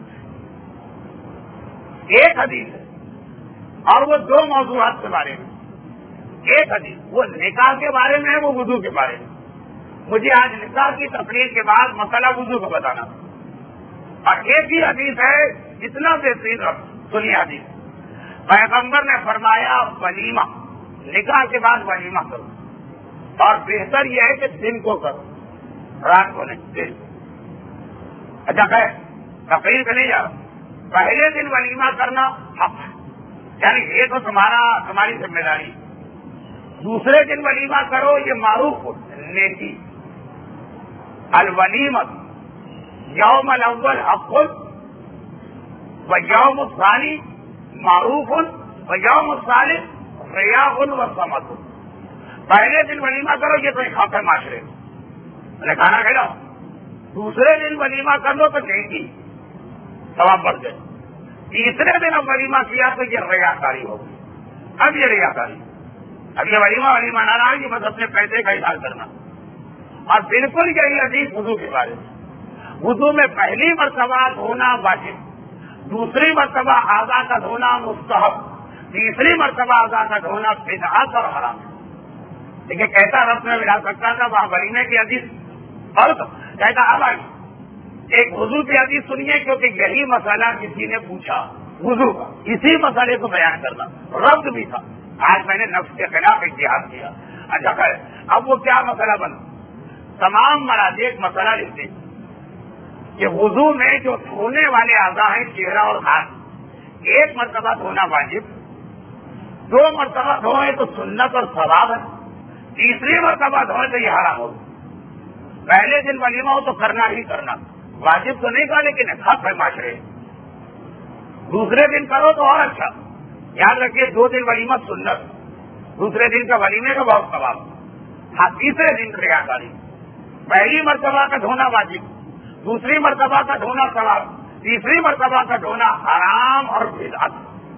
ایک حدیث ہے اور وہ دو موضوعات کے بارے میں، ایک حدیث وہ نکاح کے بارے میں ہے، وہ وضو کے بارے میں، مجھے آج نکاح کی تقریر کے بعد مسئلہ وضو کو بتانا، اور ایک ہی حدیث ہے اتنا بہترین رب سنی حدیث، پیغمبر نے فرمایا ولیمہ نکاح کے بعد ولیمہ کرو، اور بہتر یہ ہے کہ دن کو کرو رات کو نہیں دن۔ اچھا خیر تقریر پہ نہیں جا رہا، پہلے دن ولیمہ کرنا حق ہے، یعنی یہ تو تمہارا تمہاری ذمہ داری، دوسرے دن ولیمہ کرو یہ معروف ہو نیکی، الولیمہ یوم الاول حق و یوم الثانی معروف و یوم الثالث ریاح و سمت، پہلے دن ولیمہ کرو یہ تو ایک حق ہے معاشرے میں کھانا کھلاؤ، دوسرے دن ولیمہ کر لو تو نیکی ثواب بڑھ گئے، تیسرے دن اب ولیمہ کیا تو یہ ریاکاری ہوگی، اب یہ ریاکاری، اب یہ ولیمہ ولیمہ نہ رہا یہ بس اپنے پیسے کا اظہار کرنا، اور بالکل یہی حدیث وضو کے بارے میں، وضو میں پہلی مرتبہ دھونا واجب، دوسری مرتبہ اعضاء کا دھونا مستحب، تیسری مرتبہ اعضاء کا دھونا بدعت اور حرام ہے، لیکن کہتا رب میں ملا سکتا تھا وہاں ولیمے کی حدیث فرض کہتا اب آئی ایک وضو کی حدیث سنیے، کیونکہ یہی مسئلہ کسی نے پوچھا وضو کا، اسی مسئلے کو بیان کرنا ربط بھی تھا. آج میں نے نفس کے خلاف اتحاد کیا. اچھا خیر، اب وہ کیا مسئلہ بنا؟ تمام مراجع ایک مسئلہ لکھتے کہ وضو میں جو دھونے والے اعضاء ہیں چہرہ اور ہاتھ، ایک مرتبہ دھونا واجب، دو مرتبہ دھوئے تو سنت اور ثواب ہے، تیسری مرتبہ دھوئے تو یہ حرام ہو. پہلے دن ولیمہ ہو تو کرنا ہی کرنا، واجب تو نہیں کہا لیکن حق ہے معاشرے. دوسرے دن کرو تو اور اچھا. یاد رکھیے دو دن ولیمہ سنت، دوسرے دن کا ولیمے کا بہت ثواب. ہاں تیسرے دن ریاکاری. پہلی مرتبہ کا دھونا واجب، دوسری مرتبہ کا دھونا ثواب، تیسری مرتبہ کا دھونا حرام اور بدعت.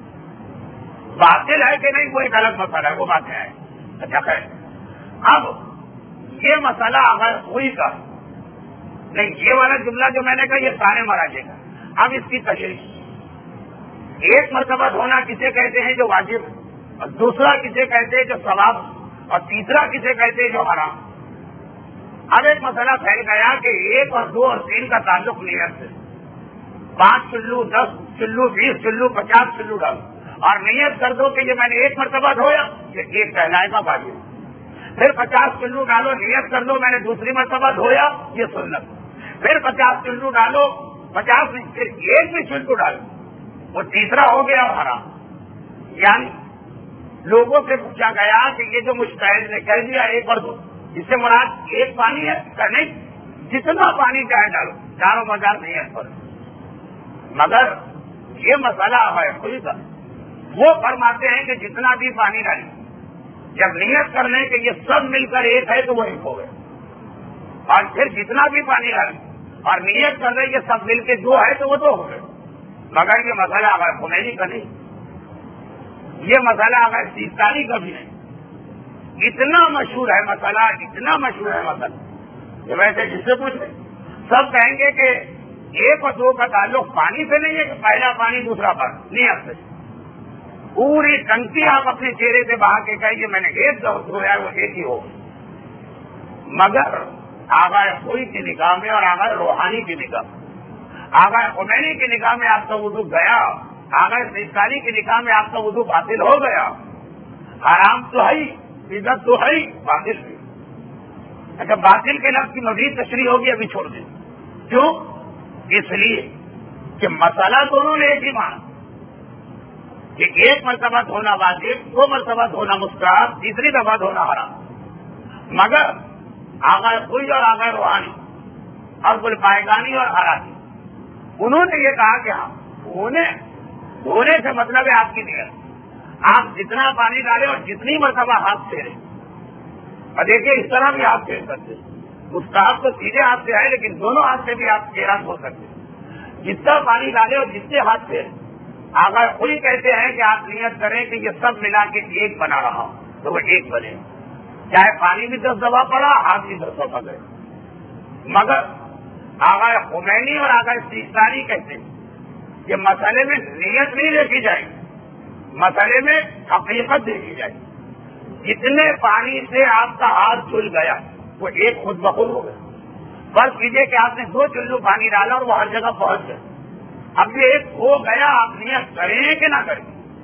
باطل ہے کہ نہیں وہ ایک الگ مسئلہ ہے، وہ بات ہے. اچھا خیر، اب یہ مسئلہ اگر ہوئی کا نہیں، یہ والا جملہ جو میں نے کہا یہ سارے مراجع کا. اب اس کی تشریح، ایک مرتبہ دھونا کسے کہتے ہیں جو واجب، اور دوسرا کسے کہتے ہیں جو ثواب، اور تیسرا کسے کہتے ہیں جو حرام. اب ایک مسئلہ پھیل گیا کہ ایک اور دو اور تین کا تعلق نیت سے. پانچ چلو، دس چلو، بیس چلو، پچاس چلو ڈالو اور نیت کر دو کہ یہ میں نے ایک مرتبہ دھویا، یہ ایک کہلائے گا واجب. پھر پچاس چلو ڈالو، نیت کر دو میں نے دوسری مرتبہ دھویا، یہ سنت. پھر پچاس چلو ڈالو، پچاس نہیں پھر ایک بھی چلو ڈالو، وہ تیسرا ہو گیا اور حرام. یعنی لوگوں سے پوچھا گیا کہ یہ جو مجتہد نے کہہ دیا ایک اور دو، اس سے مراد ایک پانی ہے کہ نہیں؟ جتنا پانی چاہے ڈالو، دار و مدار نیت پر. مگر یہ مسئلہ ہے کوئی کا، وہ فرماتے ہیں کہ جتنا بھی پانی ڈالیں، جب نیت کر لیں کہ یہ سب مل کر ایک ہے تو وہ ایک ہو گئے، اور پھر جتنا بھی پانی ڈالیں اور نیت کر لیں یہ سب مل کے دو ہے تو وہ دو ہو گئے. مگر یہ مسئلہ اگر خمینی کا نہیں، یہ مسئلہ اگر سیستانی کا بھی نہیں. اتنا مشہور ہے مسئلہ، اتنا مشہور ہے مسئلہ کہ ویسے جس سے پوچھیں سب کہیں گے کہ ایک اور دو کا تعلق پانی سے نہیں ہے کہ پہلا پانی دوسرا پانی، نیت سے. پوری ٹنکی آپ اپنے چہرے سے بہا کے کہیں میں نے ایک دھویا وہ ایک ہی ہو. مگر آغا خوئی کی نگاہ میں اور آغا روحانی کی نگاہ میں، آغا خمینی کی نگاہ میں آپ کا وضو گیا، آغا سیستانی کی نگاہ میں آپ کا وضو باطل ہو گیا. حرام تو ہے، بدعت تو ہے، باطل بھی. اچھا باطل کے لفظ کی مزید تشریح ہوگی، ابھی چھوڑ دیں. کیوں؟ اس لیے کہ مسئلہ دونوں نے ایک ہی مانا کہ ایک مرتبہ دھونا واجب، دو مرتبہ دھونا مستحب، تیسری دفعہ دھونا حرام. مگر آغا خوئی اور آغا روحانی اور گل پائگانی اور حرامی انہوں نے یہ کہا کہ ہاں دھونے دھونے سے مطلب ہے آپ کی نیت. آپ جتنا پانی ڈالیں اور جتنی مرتبہ ہاتھ پھیریں، اور دیکھیے اس طرح بھی آپ پھیر سکتے ہیں. مستحب تو سیدھے ہاتھ سے ہے لیکن دونوں ہاتھ سے بھی آپ چہرہ دھو سکتے ہیں. جتنا پانی ڈالے اور جتنے ہاتھ پھیریں، آغا خوئی کہتے ہیں کہ آپ نیت کریں کہ یہ سب ملا کے ایک بنا رہا ہوں تو وہ ایک بنے، چاہے پانی بھی دس دفعہ پڑا، ہاتھ بھی دس دفعہ گئے. مگر آغا خمینی اور آغا سیستانی کہتے ہیں کہ مسئلے میں نیت نہیں دیکھی جائے، مسئلے میں حقیقت دیکھی جائے. جتنے پانی سے آپ کا ہاتھ دھل گیا وہ ایک خود بخود ہو گیا. فرض کیجیے کہ آپ نے دو چلو پانی ڈالا اور وہ ہر جگہ پہنچ گئے. اب یہ ایک ہو گیا، آپ نیت کریں کہ نہ کریں،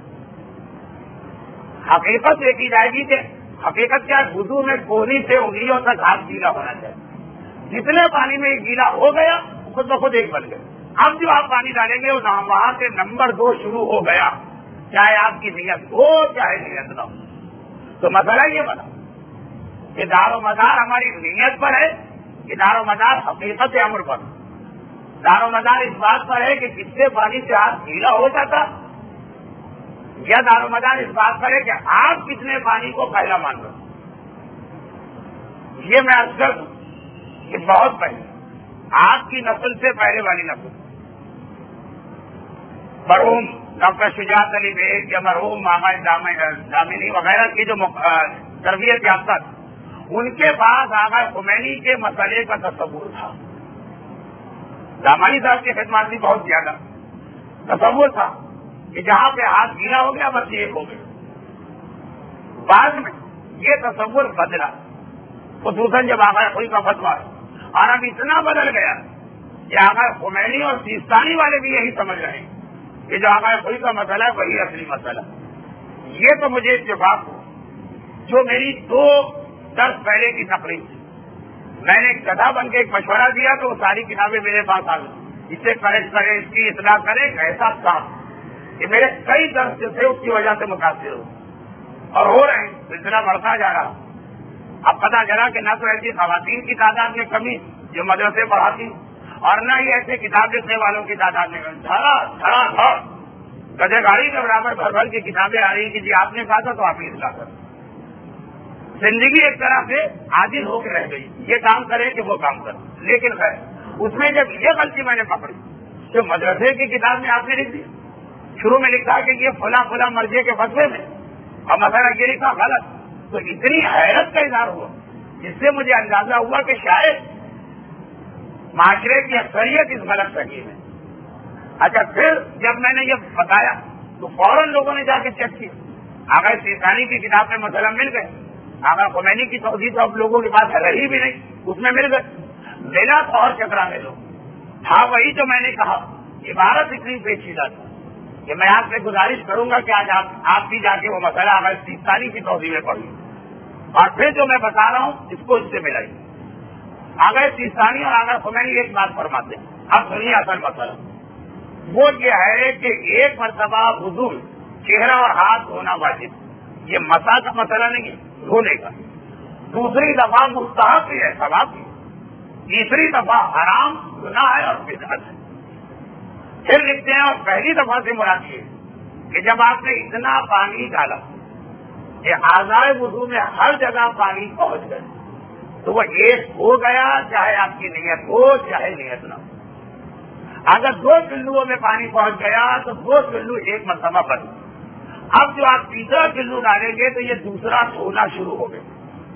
حقیقت دیکھی جائے گی. کہ حقیقت کیا ہے؟ وضو میں کوہنی سے انگلیوں تک ہاتھ گیلا ہونا چاہیے. جتنے پانی میں گیلا ہو گیا خود بخود ایک بن گیا. اب جو آپ پانی ڈالیں گے وہاں سے نمبر دو شروع ہو گیا، چاہے آپ کی نیت ہو چاہے نیت نہ ہو. تو مسئلہ یہ بنا کہ دار و مدار ہماری نیت پر ہے کہ دار و مدار حقیقت امر پر، دار و مدار اس بات پر ہے کہ کتنے پانی سے ہاتھ گیلا ہو جاتا، یا دار و مدار اس بات پر ہے کہ آپ کتنے پانی کو پہلا مان رہے. یہ میں عرض کر دوں کہ بہت پہلے آپ کی نسل سے پہلے والی نسل، مرحوم ڈاکٹر شجاعت علی بیگ یا مرحوم محمد دامنی وغیرہ کی جو تربیت یافتہ تھی، ان کے پاس آغا خمینی کے مسئلے کا تصور تھا. دامانی صاحب کی خدمات بھی بہت زیادہ تصور تھا کہ جہاں پہ ہاتھ گیلا ہو گیا بس ایک ہو گیا. بعد میں یہ تصور بدلا، خصوصاً جب آغا کوئی کا فتویٰ، اور اب اتنا بدل گیا یہ آقا خمینی اور سیستانی والے بھی یہی سمجھ رہے ہیں کہ جو آقا خوئی کا مسئلہ ہے وہی اصلی مسئلہ. یہ تو مجھے اتفاق ہو جو میری دو درس پہلے کی تقریر تھی. میں نے ایک گدھا بن کے ایک مشورہ دیا تو وہ ساری کتابیں میرے پاس آ گئی. اسے کریکٹ کرے, اس کی اصلاح کرے, ایسا کام کہ میرے کئی درس جو تھے اس کی وجہ سے متاثر ہو اور ہو رہے ہیں. سلسلہ بڑھتا جا رہا. اب پتا چلا کہ نہ تو ایسی خواتین کی تعداد میں کمی جو مدرسے پڑھاتی اور نہ ہی ایسے کتاب لکھنے والوں کی تعداد میں کمی. دھڑا دھڑا دھڑ گدھے گاڑی کے برابر بھر بھر کی کتابیں آ رہی کہ جی آپ نے کہا تھا تو آپ ہی اصلاح کریں. زندگی ایک طرح سے عاجز ہو کے رہ گئی. یہ کام کرے کہ وہ کام کرے. لیکن خیر اس میں جب یہ غلطی میں نے پکڑی کہ مدرسے کی کتاب میں آپ نے لکھ دی, شروع میں لکھا کہ یہ فلاں فلاں مرضی کے فتوے میں اور مسئلہ یہ لکھا غلط, تو اتنی حیرت کا اظہار ہوا جس سے مجھے اندازہ ہوا کہ شاید معاشرے کی اکثریت اس غلط فہمی میں. اچھا پھر جب میں نے یہ بتایا تو فوراً لوگوں نے جا کے چیک کیا. آقا سیستانی کی کتاب میں مسئلہ مل گئے. آقا خمینی کی توضیح تو اب لوگوں کے پاس رہی بھی نہیں, اس میں مل گئے. بنا اور چکرا میں لوگ تھا وہی جو میں نے کہا. عبارت اتنی پیچیدہ تھی کہ میں آپ سے گزارش کروں گا کہ آج آپ آپ بھی جا کے وہ مسئلہ آقا سیستانی کی توضیح میں پڑھیے اور پھر جو میں بتا رہا ہوں اس کو اس سے ملائیے. آقا سیستانی اور آقا خمینی ایک بات فرماتے ہیں. اب سنیے اصل مسئلہ وہ یہ ہے کہ ایک مرتبہ وضو چہرہ اور ہاتھ دھونا واجب, یہ مسا کا مسئلہ نہیں ہے دھونے کا. دوسری دفعہ مستحب بھی ہے, ثواب بھی. تیسری دفعہ حرام گناہ ہے اور بدعت ہے. پھر لکھتے ہیں اور پہلی دفعہ سے مراد یہ کہ جب آپ نے اتنا پانی ڈالا کہ اعضائے وضو میں ہر جگہ پانی پہنچ گئے تو وہ ایک ہو گیا, چاہے آپ کی نیت ہو چاہے نیت نہ ہو. اگر دو چلوؤں میں پانی پہنچ گیا تو دو چلو ایک مرتبہ بن. اب جو آپ تیسرا چلو ڈالیں گے تو یہ دوسرا دھونا شروع ہو گیا.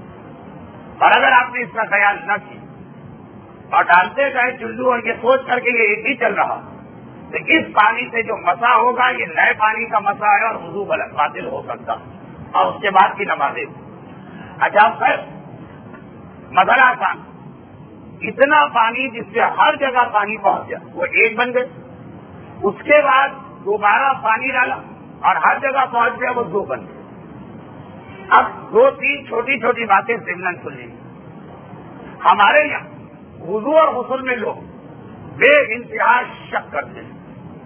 اور اگر آپ نے اس کا خیال نہ کیا اور ڈالتے گئے چلو اور یہ سوچ کر کے یہ ایک ہی چل رہا تو اس پانی سے جو مسا ہوگا یہ نئے پانی کا مسا ہے اور وضو غلط باطل ہو سکتا اور اس کے بعد کی نمازیں. اچھا پھر مسئلہ آسان, اتنا پانی جس سے ہر جگہ پانی پہنچ گیا وہ ایک بن گئے. اس کے بعد دوبارہ پانی ڈالا اور ہر جگہ پہنچ گیا وہ دو بن گئے. اب دو تین چھوٹی چھوٹی باتیں سملن سن لیں. ہمارے یہاں وضو اور غسل میں لوگ بے انتہا شک کرتے ہیں.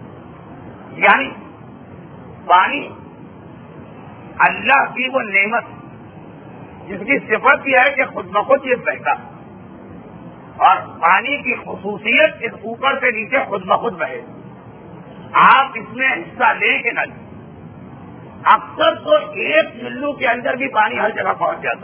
یعنی پانی اللہ کی وہ نعمت جس کی صفت یہ ہے کہ خود بخود یہ بہتا اور پانی کی خصوصیت اس اوپر سے نیچے خود بخود بہے. آپ اس میں حصہ لیں کہ نہ لیں. اکثر تو ایک چلو کے اندر بھی پانی ہر جگہ پہنچ جاتا,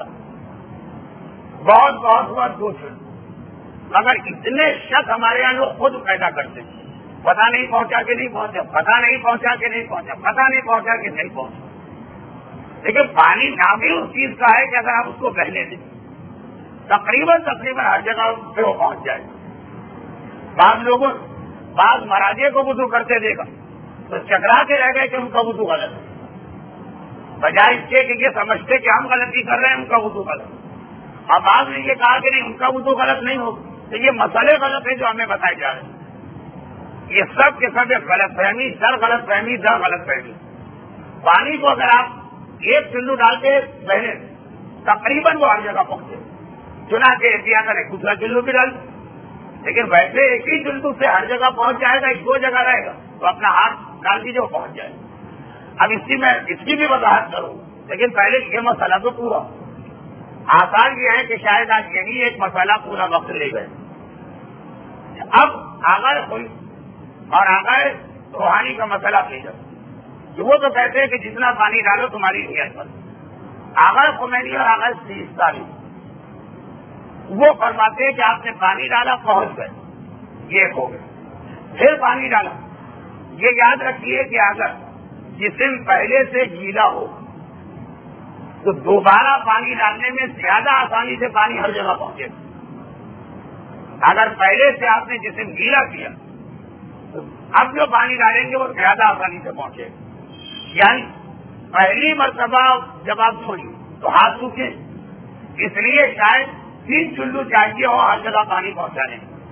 بہت بہت بہت دو چلو. مگر اتنے شک ہمارے یہاں لوگ خود پیدا کرتے ہیں, پتہ نہیں پہنچا کہ نہیں پہنچا, پتہ نہیں پہنچا کہ نہیں پہنچا, پتہ نہیں پہنچا کہ نہیں پہنچا. لیکن پانی نام ہی اس چیز کا ہے کہ اگر آپ اس کو بہنے دیں تقریباً تقریباً ہر جگہ پہ وہ پہنچ جائے. بعض لوگوں بعض مراجے کو وضو کرتے دیکھا تو چکرا کے رہ گئے کہ ان کا وضو غلط ہے, بجائے اس کے کہ یہ سمجھتے کہ ہم غلطی کر رہے ہیں ان کا وضو غلط. اور بعض نے یہ کہا کہ نہیں ان کا وضو غلط نہیں ہو, تو یہ مسئلے غلط ہیں جو ہمیں بتائے جا رہے ہیں. یہ سب کے سب ایک غلط فہمی, در غلط فہمی, در غلط فہمی. پانی کو اگر آپ ایک چلو ڈال کے بہنے تقریباً وہ ہر جگہ پہنچے, چنانچہ احتیاط کریں دوسرا چلو بھی ڈال. لیکن ویسے ایک ہی چلو سے ہر جگہ پہنچ جائے گا, ایک دو جگہ رہے گا تو اپنا ہاتھ ڈال دیجیے وہ پہنچ جائے. اب اس کی میں اس کی بھی وضاحت کروں, لیکن پہلے یہ مسئلہ تو پورا آسان یہ ہے کہ شاید آج یہی ایک مسئلہ پورا وقت لے گئے. اب آغاز کوئی اور آغاز روحانی کا مسئلہ پیش ہے. وہ تو کہتے ہیں کہ جتنا پانی ڈالو تمہاری نیت پر. آغاز خمینی اور آغاز سیستانی وہ فرماتے ہیں کہ آپ نے پانی ڈالا پہنچ گئے, یہ ہو گئے. پھر پانی ڈالا, یہ یاد رکھیے کہ اگر جسم پہلے سے گیلا ہو تو دوبارہ پانی ڈالنے میں زیادہ آسانی سے پانی ہر جگہ پہنچے گا. اگر پہلے سے آپ نے جسم گیلا کیا تو اب جو پانی ڈالیں گے وہ زیادہ آسانی سے پہنچے گا. یعنی پہلی مرتبہ جب آپ دھوئیں تو ہاتھ سوکھے, اس لیے شاید تین چلو چاہیے ہو ہر جگہ پانی پہنچانے.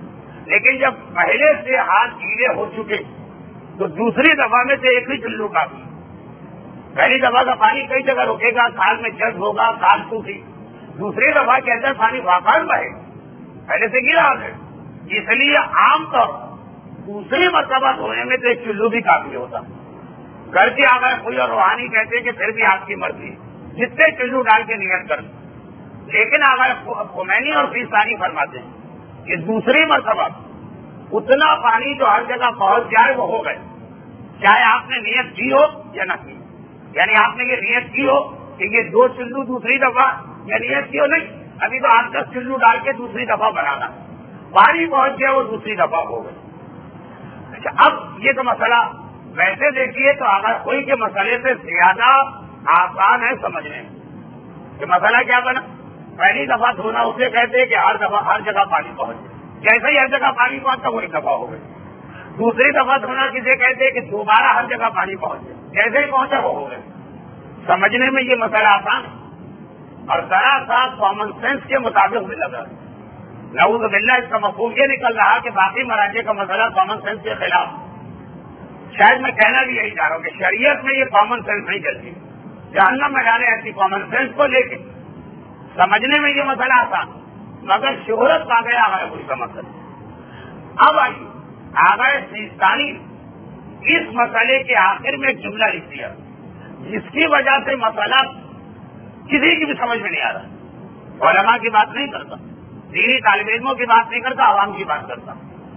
لیکن جب پہلے سے ہاتھ گیلے ہو چکے تو دوسری دفعہ میں سے ایک ہی چلو کافی. پہلی دفعہ کا پانی کئی جگہ رکے گا، کھال میں جذب ہوگا، کھال سوکھی. دوسری دفعہ کے اندر پانی واقعات بہے پہلے سے گرا ہے. اس لیے عام طور دوسری مرتبہ دھونے میں تو ایک چلو بھی کافی ہوتا. گھر کے آ گئے کوئی اور روحانی کہتے کہ پھر بھی آپ کی مرضی جتنے چلو ڈال کے نیت کر. لیکن اگر خمینی اور فیصانی فرماتے ہیں کہ دوسری مرتبہ اتنا پانی جو ہر جگہ پہنچ جائے وہ ہو گئے، چاہے آپ نے نیت کی ہو یا نہ کی. یعنی آپ نے یہ نیت کی ہو کہ یہ دو چلو دوسری دفعہ، یا نیت کی ہو نہیں ابھی تو آپ دس چلو ڈال کے دوسری دفعہ بنانا، پانی پہنچ گیا وہ دوسری دفعہ ہو گئی. اچھا اب یہ تو مسئلہ ویسے دیکھیے تو اگر کوئی کے مسئلے سے زیادہ آسان ہے سمجھنے میں. کہ مسئلہ کیا بنا؟ پہلی دفعہ دھونا اسے کہتے ہیں کہ ہر دفعہ ہر جگہ پانی پہنچے، جیسے ہی ہر جگہ پانی پہنچتا وہ ایک دفعہ ہو گئی. دوسری دفعہ دھونا کسے کہتے ہیں کہ دوبارہ ہر جگہ پانی پہنچے، جیسے ہی پہنچا وہ ہو گئے. سمجھنے میں یہ مسئلہ آسان ہے اور ذرا سا کامن سینس کے مطابق بھی لگا. نعوذ باللہ اس کا مفہوم یہ نکل رہا کہ باقی مراجع کا مسئلہ کامن سینس کے خلاف. شاید میں کہنا بھی یہی چاہ رہا ہوں کہ شریعت میں یہ کامن سینس نہیں چلتی. جہنم میں جانے ایسی کامن سینس کو لے کے سمجھنے میں یہ مسئلہ آسان، مگر شہرت آ گیا ہے کوئی کا مسئلہ. اب آئیے آگئے سیستانی اس مسئلے کے آخر میں ایک جملہ لکھ دیا جس کی وجہ سے مسئلہ کسی کی بھی سمجھ میں نہیں آ رہا. علماء کی بات نہیں کرتا، دینی طالب علموں کی بات نہیں کرتا، عوام کی بات کرتا.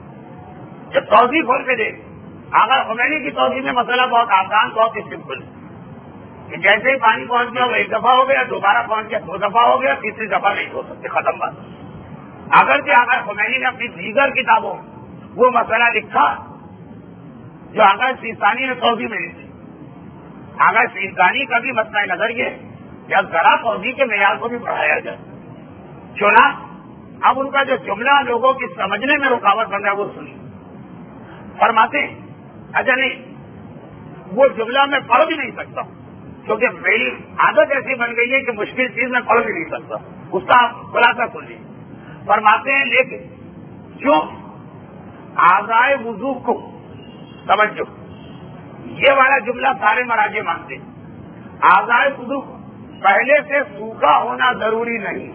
جب توضیح کھول کے دیکھ اگر خمینی کی توضیح میں مسئلہ بہت آسان بہت ہی سمپل کہ جیسے ہی پانی پہنچ گیا وہ ایک دفعہ ہو گیا، دوبارہ پہنچ گیا دو دفعہ ہو گیا، تیسری دفعہ نہیں ہو سکتے، ختم بات. اگر کہ اگر خمینی نے اپنی دیگر کتابوں وہ مسئلہ لکھا جو اگر سیستانی نے توضیح میں لکھی، اگر سیستانی کا بھی مسئلہ نظر یہ یا ذرا توضیح کے معیار کو بھی بڑھایا جائے. چنا اب ان کا جو جملہ لوگوں کی سمجھنے میں رکاوٹ بن رہا ہے وہ سنی. فرماتے ہیں اچھا نہیں وہ جملہ میں پڑھ بھی نہیں سکتا کیونکہ میری عادت ایسی بن گئی ہے کہ مشکل چیز میں پڑھ بھی نہیں سکتا. اس کا خلاصہ سن لیجیے. فرماتے ہیں لیکن جو اعضائے وضو کو توجہ یہ والا جملہ سارے مراجع مانتے ہیں. اعضائے وضو پہلے سے سوکھا ہونا ضروری نہیں.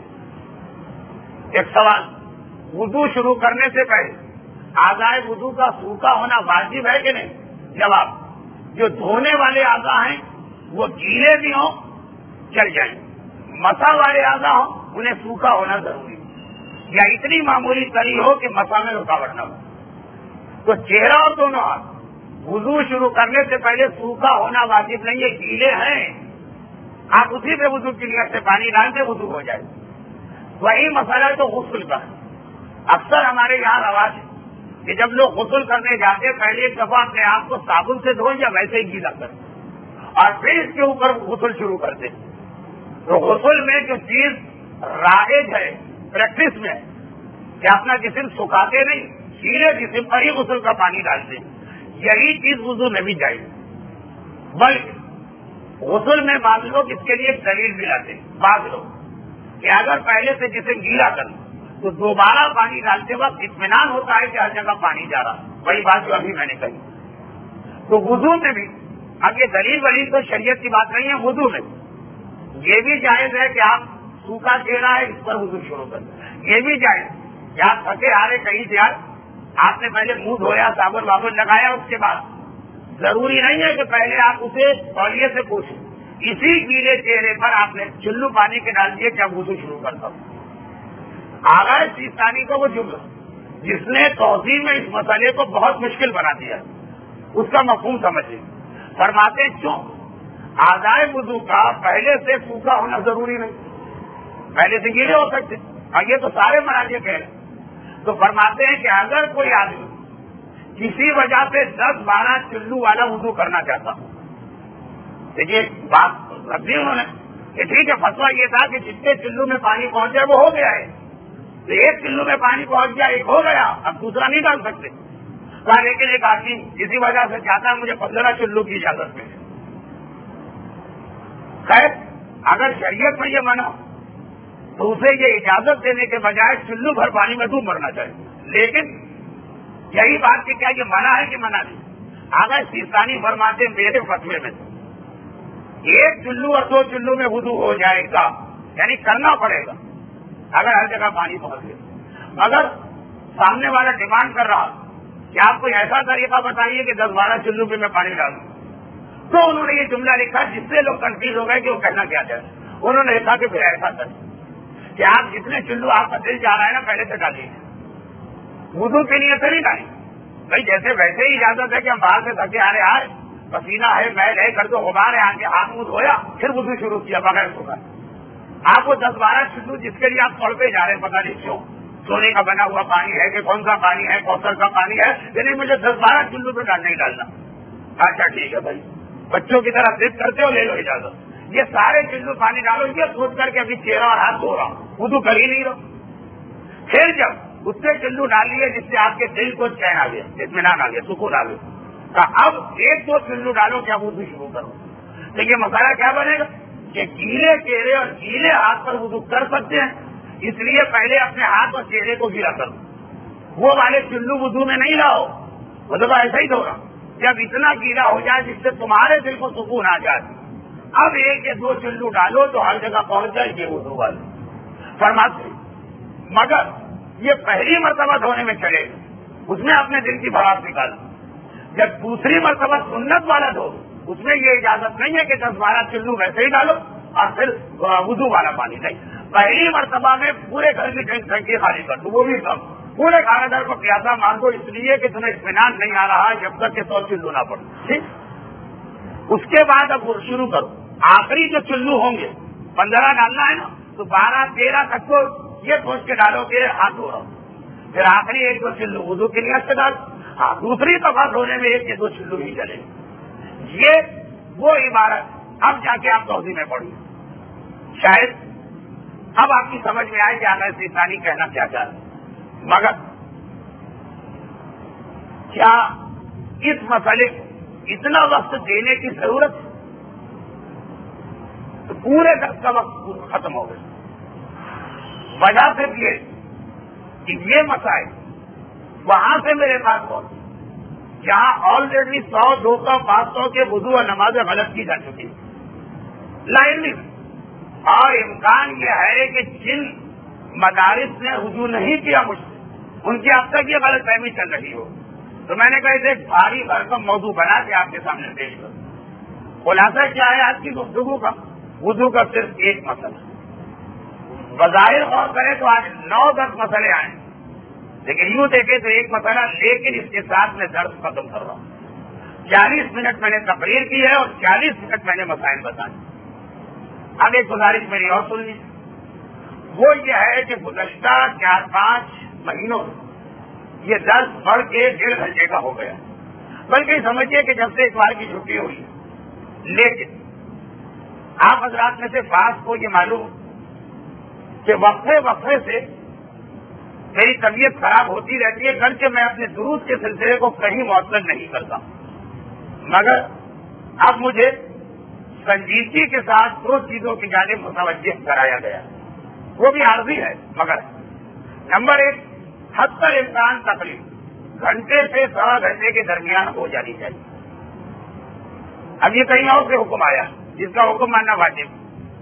ایک سوال، وضو شروع کرنے سے پہلے اعضائے وضو کا سوکھا ہونا واجب ہے کہ نہیں؟ جواب، جو دھونے والے اعضاء ہیں وہ گیلے بھی ہوں چل جائیں، مسا والے اعضاء ہوں انہیں سوکھا ہونا ضروری یا اتنی معمولی تری ہو کہ مسا میں رکاوٹ نہ ہو. تو چہرہ اور دونوں ہاتھ وضو شروع کرنے سے پہلے سوکھا ہونا واجب نہیں ہے، گیلے ہیں آپ اسی پہ وضو کی نیت سے پانی ڈال کے وضو ہو جائے. وہی مسئلہ تو غسل کا ہے. اکثر ہمارے یہاں رواج ہے کہ جب لوگ غسل کرنے جاتے پہلے ایک دفعہ اپنے آپ کو صابن سے دھوئیں یا ویسے ہی گیلا کریں اور پھر اس کے اوپر غسل شروع کرتے. تو غسل میں جو چیز رائج ہے پریکٹس میں کہ اپنا جسم سکھاتے نہیں، گیلے جسم پر ہی غسل کا پانی ڈالتے، یہی چیز وضو میں بھی چاہیے. بلکہ غسل میں بعض لوگ اس کے لیے ایک دلیل بھی لاتے ہیں. بعض لوگ کہ اگر پہلے سے جسم گیلا کرنا تو دوبارہ پانی ڈالتے وقت اطمینان ہوتا ہے کہ ہر جگہ پانی جا رہا. وہی بات جو ابھی میں نے کہی. تو وضو میں بھی اب یہ دلیل ولیل تو شریعت کی بات نہیں ہے، وضو میں یہ بھی جائز ہے کہ آپ سوکھا چہرہ ہے اس پر وضو شروع کر دیں. یہ بھی جائز کہ آپ تھکے ہارے کہیں سے آئے آپ نے پہلے منہ دھویا صابن وابن لگایا، اس کے بعد ضروری نہیں ہے کہ پہلے آپ اسے تولیے سے پوچھیں. اسی گیلے چہرے پر آپ نے چلو پانی کے ڈال دیے کہ اب وضو شروع کرتا ہوں. آغاز سیستانی کو وہ جملہ جس نے توضیح میں اس مسئلے کو بہت مشکل بنا دیا اس کا مفہوم سمجھے. فرماتے کیوں اعضائے وضو کا پہلے سے سوکھا ہونا ضروری نہیں، پہلے سے گیلے ہو سکتے اور یہ تو سارے مراجع کہہ رہے ہیں. تو فرماتے ہیں کہ اگر کوئی آدمی کسی وجہ سے دس بارہ چلو والا وضو کرنا چاہتا ہوں، دیکھیے بات رکھی انہوں نے کہ ٹھیک ہے فتویٰ یہ تھا کہ جتنے چلو میں پانی پہنچ جائے وہ ہو گیا ہے، تو ایک چلو میں پانی پہنچ گیا ایک ہو گیا اب دوسرا نہیں ڈال سکتے. کہا لیکن ایک آدمی کسی وجہ سے چاہتا ہے مجھے پندرہ چلو کی اجازت ملے. خیر اگر شریعت میں یہ منع تو اسے یہ اجازت دینے کے بجائے چلو بھر پانی میں ڈوب مرنا چاہیے. لیکن یہی بات کہ کیا یہ منع ہے کہ منع نہیں؟ اگر سیستانی فرماتے میرے فتوے میں ایک چلو اور دو چلو میں وضو ہو جائے گا، یعنی کرنا پڑے گا اگر ہر جگہ پانی پہنچ گیا۔ اگر سامنے والا ڈیمانڈ کر رہا کہ آپ کو ایسا طریقہ بتائیے کہ دس بارہ چلو پہ میں پانی ڈالوں، تو انہوں نے یہ جملہ لکھا جس سے لوگ کنفیوز ہو گئے کہ وہ کہنا کیا چاہتے۔ انہوں نے لکھا کہ پھر ایسا کریں کہ آپ جتنے چلو آپ کا دل جا رہا ہے نا پہلے سے ڈالیے، وضو کے لیے تو نہیں ڈالیں بھائی، جیسے ویسے ہی اجازت ہے کہ ہم باہر سے تھکے آ رہے آئے، پسینہ ہے، میل ہے، گھر تو غبار ہے، آ کے ہاتھ منہ دھویا، پھر وضو شروع کیا بغیر سکھا۔ آپ کو دس بارہ چلو جس کے لیے آپ تڑپے جا رہے ہیں، پتہ نہیں کیوں، سونے کا بنا ہوا پانی ہے کہ کون سا پانی ہے، کوثر کا پانی ہے، یعنی مجھے دس بارہ چلو تو ڈالنا ہی ڈالنا۔ اچھا ٹھیک ہے بھائی، بچوں کی طرح ضد کرتے ہو، لے لو اجازت، یہ سارے چلو پانی ڈالو، یہ سوچ کر کے ابھی چہرہ اور ہاتھ دھو رہا ہوں، وضو کر ہی نہیں رہا۔ پھر جب اتنے چلو ڈال لیے جس سے آپ کے دل کو چین آ گیا، اطمینان آ گیا، سکون آ گیا، تو اب ایک دو چلو ڈالو کیا وضو شروع کرو۔ تو یہ مسئلہ کیا بنے گا کہ گیلے چہرے اور گیلے ہاتھ پر وضو کر سکتے ہیں، اس لیے پہلے اپنے ہاتھ اور چہرے کو گیلا کرو، وہ والے چلو وضو میں نہیں لاؤ، مطلب ایسا ہی دھونا۔ جب اتنا گیلا ہو جائے جس سے تمہارے دل کو سکون آ جائے، اب ایک یا دو چلو ڈالو تو ہر جگہ پہنچ جائے یہ وضو والے فرماتے۔ مگر یہ پہلی مرتبہ دھونے میں چلے گا، اس میں اپنے دل کی بھڑاس نکالو۔ جب دوسری مرتبہ سنت والا دھو، اس میں یہ اجازت نہیں ہے کہ دس بارہ چلو ویسے ہی ڈالو اور پھر وضو والا پانی نہیں۔ پہلی مرتبہ میں پورے گھر کی ٹنکی خالی کر دو، وہ بھی کم، پورے کھانے دار کو پیاسا مان دو، اس لیے کہ تمہیں اطمینان نہیں آ رہا جب تک کہ سو چلو نہ پڑو، ٹھیک۔ اس کے بعد اب شروع کرو، آخری جو چلو ہوں گے پندرہ ڈالنا ہے نا، تو بارہ تیرہ تک کو یہ سوچ کے ڈالو کہ ہاتھ دھو رہا ہوں، پھر آخری ایک دو چلو وضو کے لیے سے ڈال، ہاں دوسری دفعہ دھونے میں ایک یا دو چلو ہی چلے۔ یہ وہ عبارت اب جا کے آپ توضیح میں پڑھیں، شاید اب آپ کی سمجھ میں آئے کہ آقا سیستانی کہنا کیا چاہ رہے۔ مگر کیا اس مسئلے کو اتنا وقت دینے کی ضرورت ہے؟ تو پورے درس کا وقت ختم ہو گیا۔ وجہ صرف یہ کہ یہ مسائل وہاں سے میرے پاس پہنچے جہاں آلریڈی سو دو سو پانچ سو کے وضو اور نمازیں غلط کی جا چکی لائن میں، اور امکان یہ ہے کہ جن مدارس نے وضو نہیں کیا مجھ سے ان کی اب تک یہ غلط فہمی چل رہی ہو، تو میں نے کہا اسے ایک بھاری بھرکم موضوع بنا کے آپ کے سامنے پیش کروں۔ خلاصہ کیا ہے آج کی گفتگو کا؟ وضو کا صرف ایک مسئلہ، بظاہر غور کریں تو آج نو دس مسئلے آئے، لیکن یوں دیکھیں تو ایک مسئلہ، لیکن اس کے ساتھ میں درس ختم کر رہا ہوں۔ چالیس منٹ میں نے تقریر کی ہے اور چالیس منٹ میں نے مسائل بتائے۔ اب ایک گزارش میری اور سن لی، وہ یہ ہے کہ گزشتہ چار پانچ مہینوں یہ درس بڑھ کے ڈیڑھ گھنٹے کا ہو گیا، بلکہ سمجھیے کہ جب سے ایک بار کی چھٹی ہوئی، لیکن آپ حضرات میں سے بعض کو یہ معلوم کہ وقفے وقفے سے میری طبیعت خراب ہوتی رہتی ہے، گرچہ میں اپنے دروس کے سلسلے کو کہیں معطل نہیں کرتا، مگر اب مجھے سنجیدگی کے ساتھ دو چیزوں کی جانب متوجہ کرایا گیا، وہ بھی عارضی ہے، مگر نمبر ایک، حد تر امکان تقریب گھنٹے سے سوا گھنٹے کے درمیان ہو جانی چاہیے۔ اب یہ کہیں اور سے حکم آیا جس کا حکم ماننا واجب،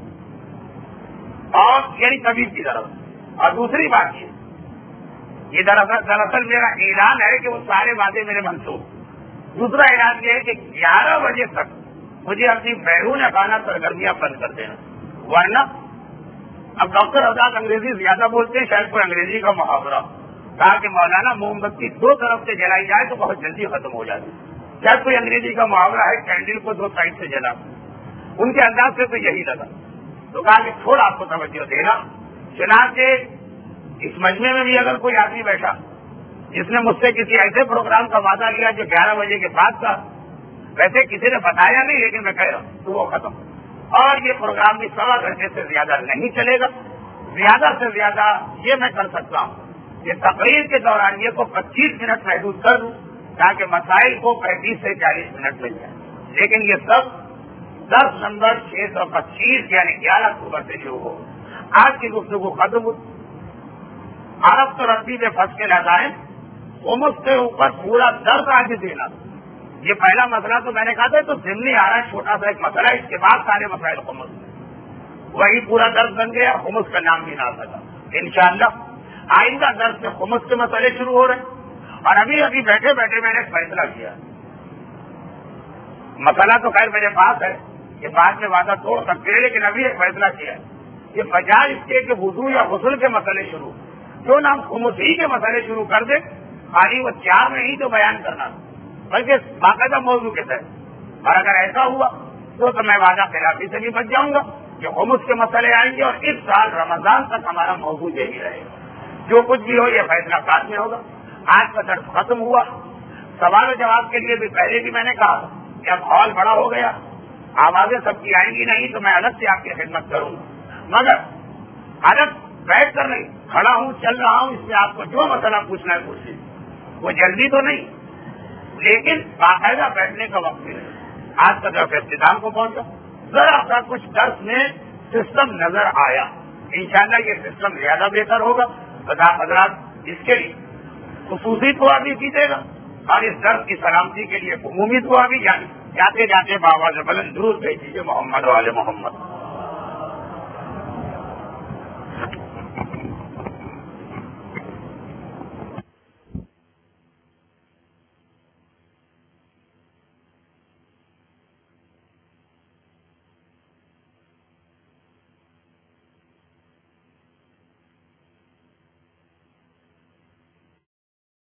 اور یعنی طبیب کی طرف، اور دوسری بات یہ یہ دراصل دراصل میرا اعلان ہے کہ وہ سارے وعدے میرے منسوخ۔ دوسرا اعلان یہ ہے کہ گیارہ بجے تک مجھے اپنی بیرون خانہ سرگرمیاں بند کر دینا، ورنہ اب ڈاکٹر آزاد انگریزی زیادہ بولتے ہیں، شاید کوئی انگریزی کا محاورہ کہا کہ مولانا موم بتی دو طرف سے جلائی جائے تو بہت جلدی ختم ہو جاتی، شاید کوئی انگریزی کا محاورہ ہے کینڈل کو دو سائڈ سے جلا، ان کے انداز سے تو یہی لگا، تو کہا کہ تھوڑا آپ کو توجہ دینا۔ چنانچہ اس مجمع میں بھی اگر کوئی آدمی بیٹھا جس نے مجھ سے کسی ایسے پروگرام کا وعدہ لیا جو گیارہ بجے کے بعد کا، ویسے کسی نے بتایا نہیں لیکن میں کہہ رہا ہوں، تو وہ ختم، اور یہ پروگرام بھی سوا گھنٹے سے زیادہ نہیں چلے گا۔ زیادہ سے زیادہ یہ میں کر سکتا ہوں کہ تقریر کے دوران یہ کو پچیس منٹ محدود کر دوں تاکہ مسائل کو پینتیس سے چالیس منٹ مل جائے، لیکن یہ سب دس نمبر چھ سو پچیس یعنی گیارہ اکتوبر سے شروع ہو۔ آج کی گفتگو ختم ہو، عرب تو ربی میں پھنس کے لگائیں، خمس کے اوپر پورا درس آج دینا. یہ پہلا مسئلہ تو میں نے کہا تھا تو ضمنی آ رہا ہے چھوٹا سا ایک مسئلہ, اس کے بعد سارے مسائل خمس, وہی پورا درس بن گیا, خمس کا نام بھی نہ سکا. انشاءاللہ آئندہ درس میں خمس کے مسئلے شروع ہو رہے ہیں. اور ابھی ابھی بیٹھے بیٹھے میں نے ایک فیصلہ کیا, مسئلہ تو خیر میرے پاس ہے, یہ بعد میں وعدہ توڑ سکتے ہیں, لیکن ابھی ایک فیصلہ کیا ہے کہ بجائے اس کے کہ وضو یا غسل کے مسئلے شروع, جو نام خمس ہی کے مسئلے شروع کر دے, خالی وہ چار میں ہی تو بیان کرنا, بلکہ باقاعدہ موضوع کے تحت. اور اگر ایسا ہوا تو, تو میں وعدہ خلافی سے بھی بچ جاؤں گا کہ خمس کے مسئلے آئیں گے, اور اس سال رمضان تک ہمارا موضوع یہی رہے گا. جو کچھ بھی ہو یہ فیصلہ بعد میں ہوگا. آج کا درس ختم ہوا. سوال و جواب کے لیے بھی پہلے بھی میں نے کہا کہ اب ہال بڑا ہو گیا, آوازیں سب کی آئیں گی نہیں, تو میں الگ سے آپ کی خدمت کروں گا, مگر الگ بیٹھ کر نہیں, کھڑا ہوں, چل رہا ہوں, اس میں آپ کو جو مسئلہ پوچھنا ہے پوچھ لیجیے. وہ جلدی تو نہیں, لیکن باقاعدہ بیٹھنے کا وقت بھی نہیں. آج کا درس اختتام کو پہنچا, ذرا سا کچھ درس میں سسٹم نظر آیا. انشاءاللہ یہ سسٹم زیادہ بہتر ہوگا. خدا حضرات اس کے لیے خصوصی دعا بھی کیجیے گا, اور اس درس کی سلامتی کے لیے عمومی دعا بھی, یعنی جاتے جاتے بابا سے بلند درود بھیج دیجیے محمد والے محمد.